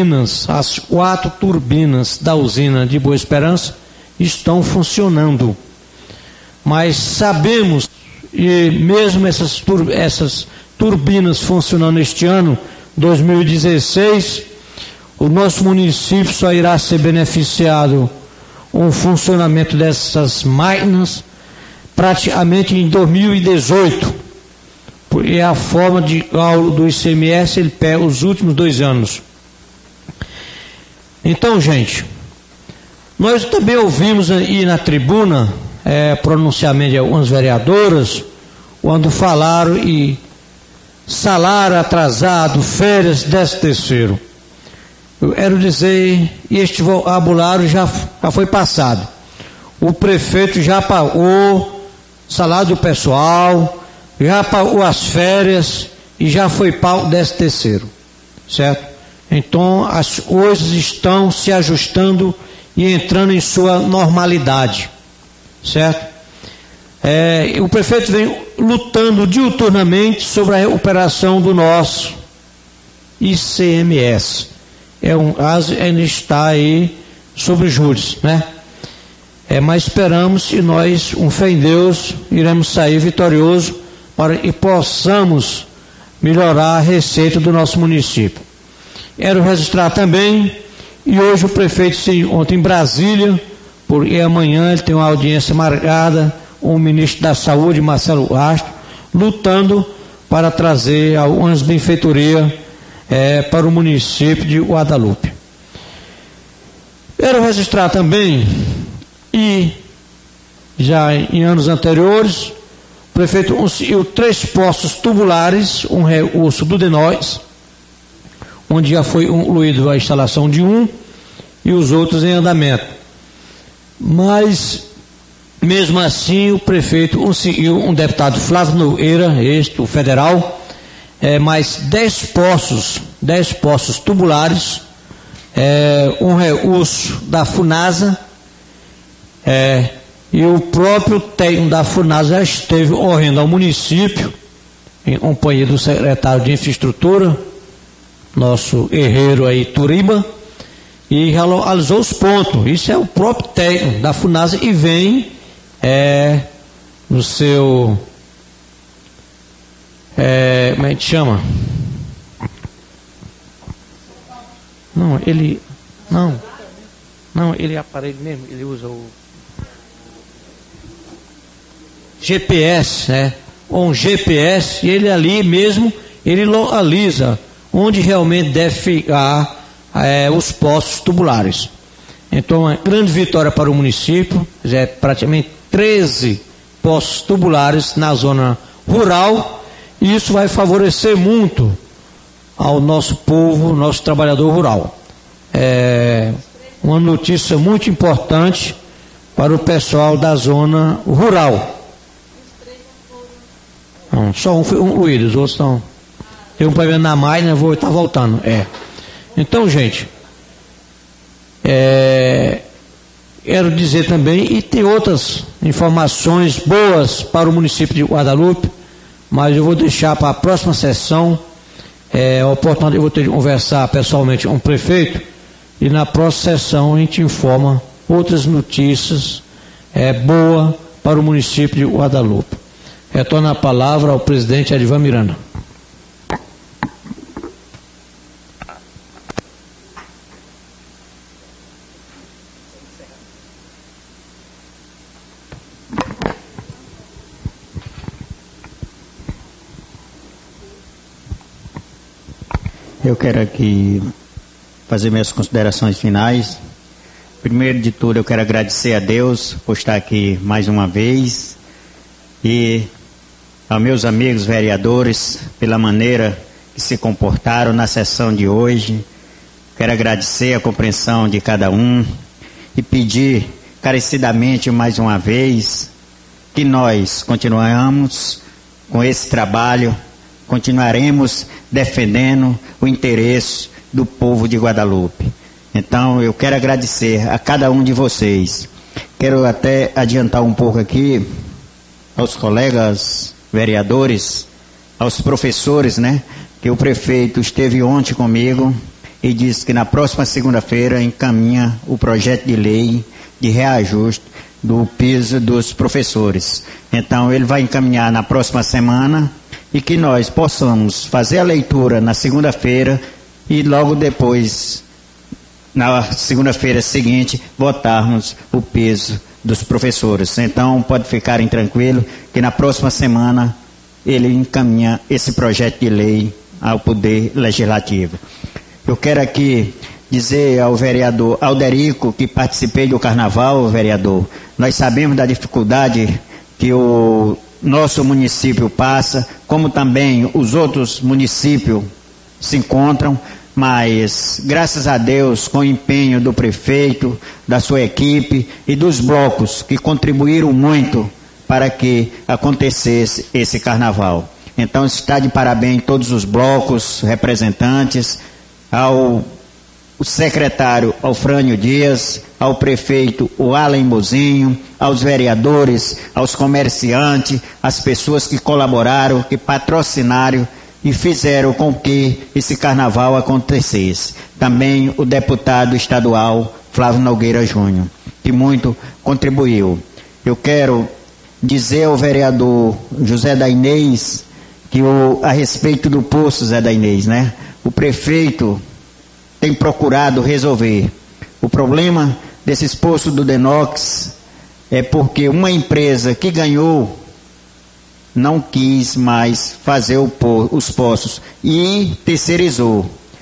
turbinas da usina de Boa Esperança estão funcionando. Mas sabemos, e mesmo essas turbinas funcionando este ano, 2016, o nosso município só irá ser beneficiado com o funcionamento dessas máquinas praticamente em 2018, porque a forma de cálculo do ICMS ele pega os últimos 2 anos. Então, gente, nós também ouvimos aí na tribuna pronunciamento de algumas vereadoras quando falaram e salário atrasado, férias, 13º. Eu quero dizer, e este vocabulário já foi passado. O prefeito já pagou salário do pessoal, já pagou as férias e já foi pago 13º, certo? Então as coisas estão se ajustando e entrando em sua normalidade, certo? O prefeito vem lutando diuturnamente sobre a recuperação do nosso ICMS. Um caso ainda está aí sobre júris, né? Mas esperamos e nós, com fé em Deus, iremos sair vitorioso para que possamos melhorar a receita do nosso município. Quero registrar também, e hoje o prefeito se encontra em Brasília, porque amanhã ele tem uma audiência marcada com o ministro da Saúde, Marcelo Castro, lutando para trazer algumas benfeitorias para o município de Guadalupe. Quero registrar também, e já em anos anteriores, o prefeito conseguiu 3 poços tubulares, um recurso do DENOS, onde já foi concluído a instalação de um e os outros em andamento. Mas, mesmo assim, o prefeito conseguiu, um deputado Flávio Nogueira, o federal, mais 10 poços tubulares, um recurso da FUNASA, e o próprio técnico da FUNASA já esteve correndo ao município, em companhia do secretário de Infraestrutura, nosso guerreiro aí, Turiba, e realizou os pontos. Isso é o próprio técnico da FUNASA e vem no seu... como é que chama? Não, ele é aparelho mesmo, ele usa o GPS, né? Um GPS, e ele ali mesmo, ele localiza onde realmente deve ficar os poços tubulares. Então, uma grande vitória para o município, praticamente 13 poços tubulares na zona rural, e isso vai favorecer muito ao nosso povo, nosso trabalhador rural. Uma notícia muito importante para o pessoal da zona rural. Não, só um foi concluído, os outros estão... Tem um problema na máquina, vou estar voltando. Então, gente, quero dizer também, e tem outras informações boas para o município de Guadalupe, mas eu vou deixar para a próxima sessão. A oportunidade eu vou ter de conversar pessoalmente com o prefeito, e na próxima sessão a gente informa outras notícias boas para o município de Guadalupe. Retorno a palavra ao presidente Edivan Miranda.
Eu quero aqui fazer minhas considerações finais. Primeiro de tudo, eu quero agradecer a Deus por estar aqui mais uma vez e aos meus amigos vereadores pela maneira que se comportaram na sessão de hoje. Quero agradecer a compreensão de cada um e pedir carecidamente mais uma vez que nós continuamos com esse trabalho, continuaremos defendendo o interesse do povo de Guadalupe. Então eu quero agradecer a cada um de vocês. Quero até adiantar um pouco aqui aos colegas vereadores aos professores, né, que o prefeito esteve ontem comigo e disse que na próxima segunda-feira encaminha o projeto de lei de reajuste do piso dos professores. Então ele vai encaminhar na próxima semana e que nós possamos fazer a leitura na segunda-feira e logo depois, na segunda-feira seguinte, votarmos o piso dos professores. Então pode ficarem tranquilos que na próxima semana ele encaminha esse projeto de lei ao Poder Legislativo. Eu quero aqui dizer ao vereador Alderico, que participei do carnaval, vereador, nós sabemos da dificuldade que o nosso município passa, como também os outros municípios se encontram, mas graças a Deus, com o empenho do prefeito, da sua equipe e dos blocos que contribuíram muito para que acontecesse esse carnaval. Então está de parabéns todos os blocos, representantes, ao secretário Alfrânio Dias, ao prefeito o Alan Mozinho, aos vereadores, aos comerciantes, às pessoas que colaboraram, que patrocinaram e fizeram com que esse carnaval acontecesse. Também o deputado estadual Flávio Nogueira Júnior, que muito contribuiu. Eu quero dizer ao vereador José da Inês que a respeito do poço Zé da Inês, né? O prefeito tem procurado resolver. O problema desses poços do Denox é porque uma empresa que ganhou não quis mais fazer os poços e terceirizou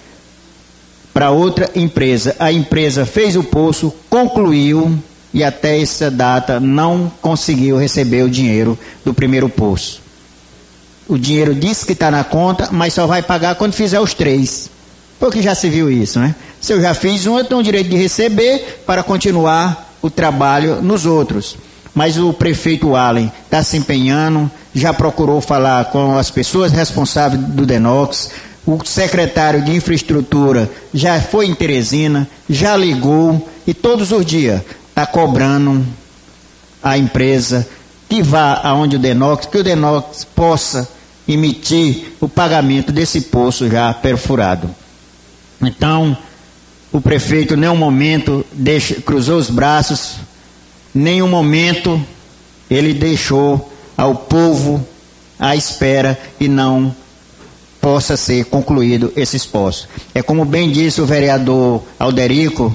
para outra empresa. A empresa fez o poço, concluiu e até essa data não conseguiu receber o dinheiro do primeiro poço. O dinheiro diz que está na conta, mas só vai pagar quando fizer os 3. Porque já se viu isso, né? Se eu já fiz um, eu tenho o direito de receber para continuar o trabalho nos outros. Mas o prefeito Allen está se empenhando, já procurou falar com as pessoas responsáveis do Denox, o secretário de infraestrutura já foi em Teresina, já ligou e todos os dias está cobrando a empresa que vá aonde o Denox, que o Denox possa emitir o pagamento desse poço já perfurado. Então, o prefeito em nenhum momento cruzou os braços, em nenhum momento ele deixou ao povo à espera e não possa ser concluído esses poços. É como bem disse o vereador Alderico,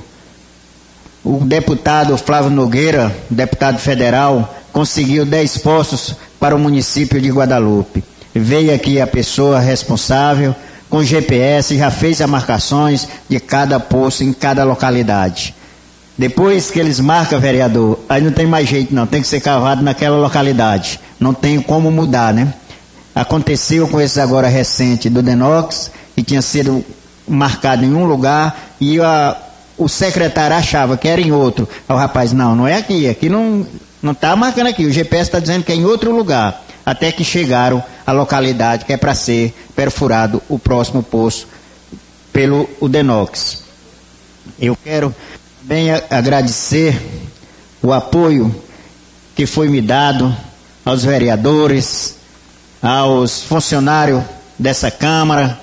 o deputado Flávio Nogueira, deputado federal, conseguiu 10 poços para o município de Guadalupe. Veio aqui a pessoa responsável, com GPS, já fez as marcações de cada poço em cada localidade. Depois que eles marcam, vereador, aí não tem mais jeito não, tem que ser cavado naquela localidade. Não tem como mudar, né? Aconteceu com esses agora recentes do Denox, que tinha sido marcado em um lugar, e o secretário achava que era em outro. Aí o rapaz, não é aqui, aqui não está marcando aqui, o GPS está dizendo que é em outro lugar. Até que chegaram à localidade que é para ser perfurado o próximo poço pelo Denox. Eu quero bem agradecer o apoio que foi me dado aos vereadores, aos funcionários dessa Câmara,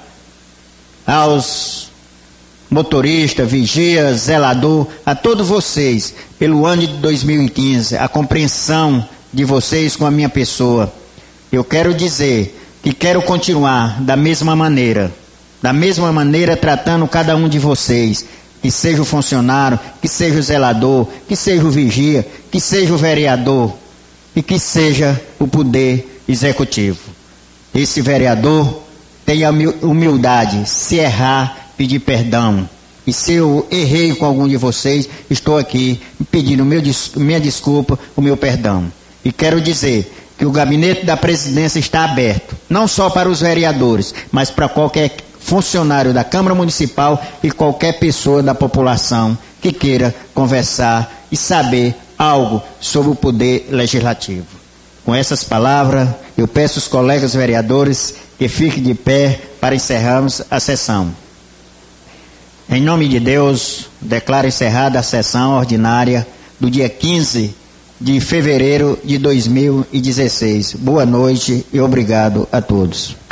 aos motoristas, vigias, zelador, a todos vocês, pelo ano de 2015, a compreensão de vocês com a minha pessoa. Eu quero dizer que quero continuar da mesma maneira tratando cada um de vocês, que seja o funcionário, que seja o zelador, que seja o vigia, que seja o vereador e que seja o poder executivo. Esse vereador tem a humildade, se errar, pedir perdão. E se eu errei com algum de vocês, estou aqui pedindo minha desculpa, o meu perdão. E quero dizer que o gabinete da presidência está aberto, não só para os vereadores, mas para qualquer funcionário da Câmara Municipal e qualquer pessoa da população que queira conversar e saber algo sobre o poder legislativo. Com essas palavras, eu peço aos colegas vereadores que fiquem de pé para encerrarmos a sessão. Em nome de Deus, declaro encerrada a sessão ordinária do dia 15 de fevereiro de 2016. Boa noite e obrigado a todos.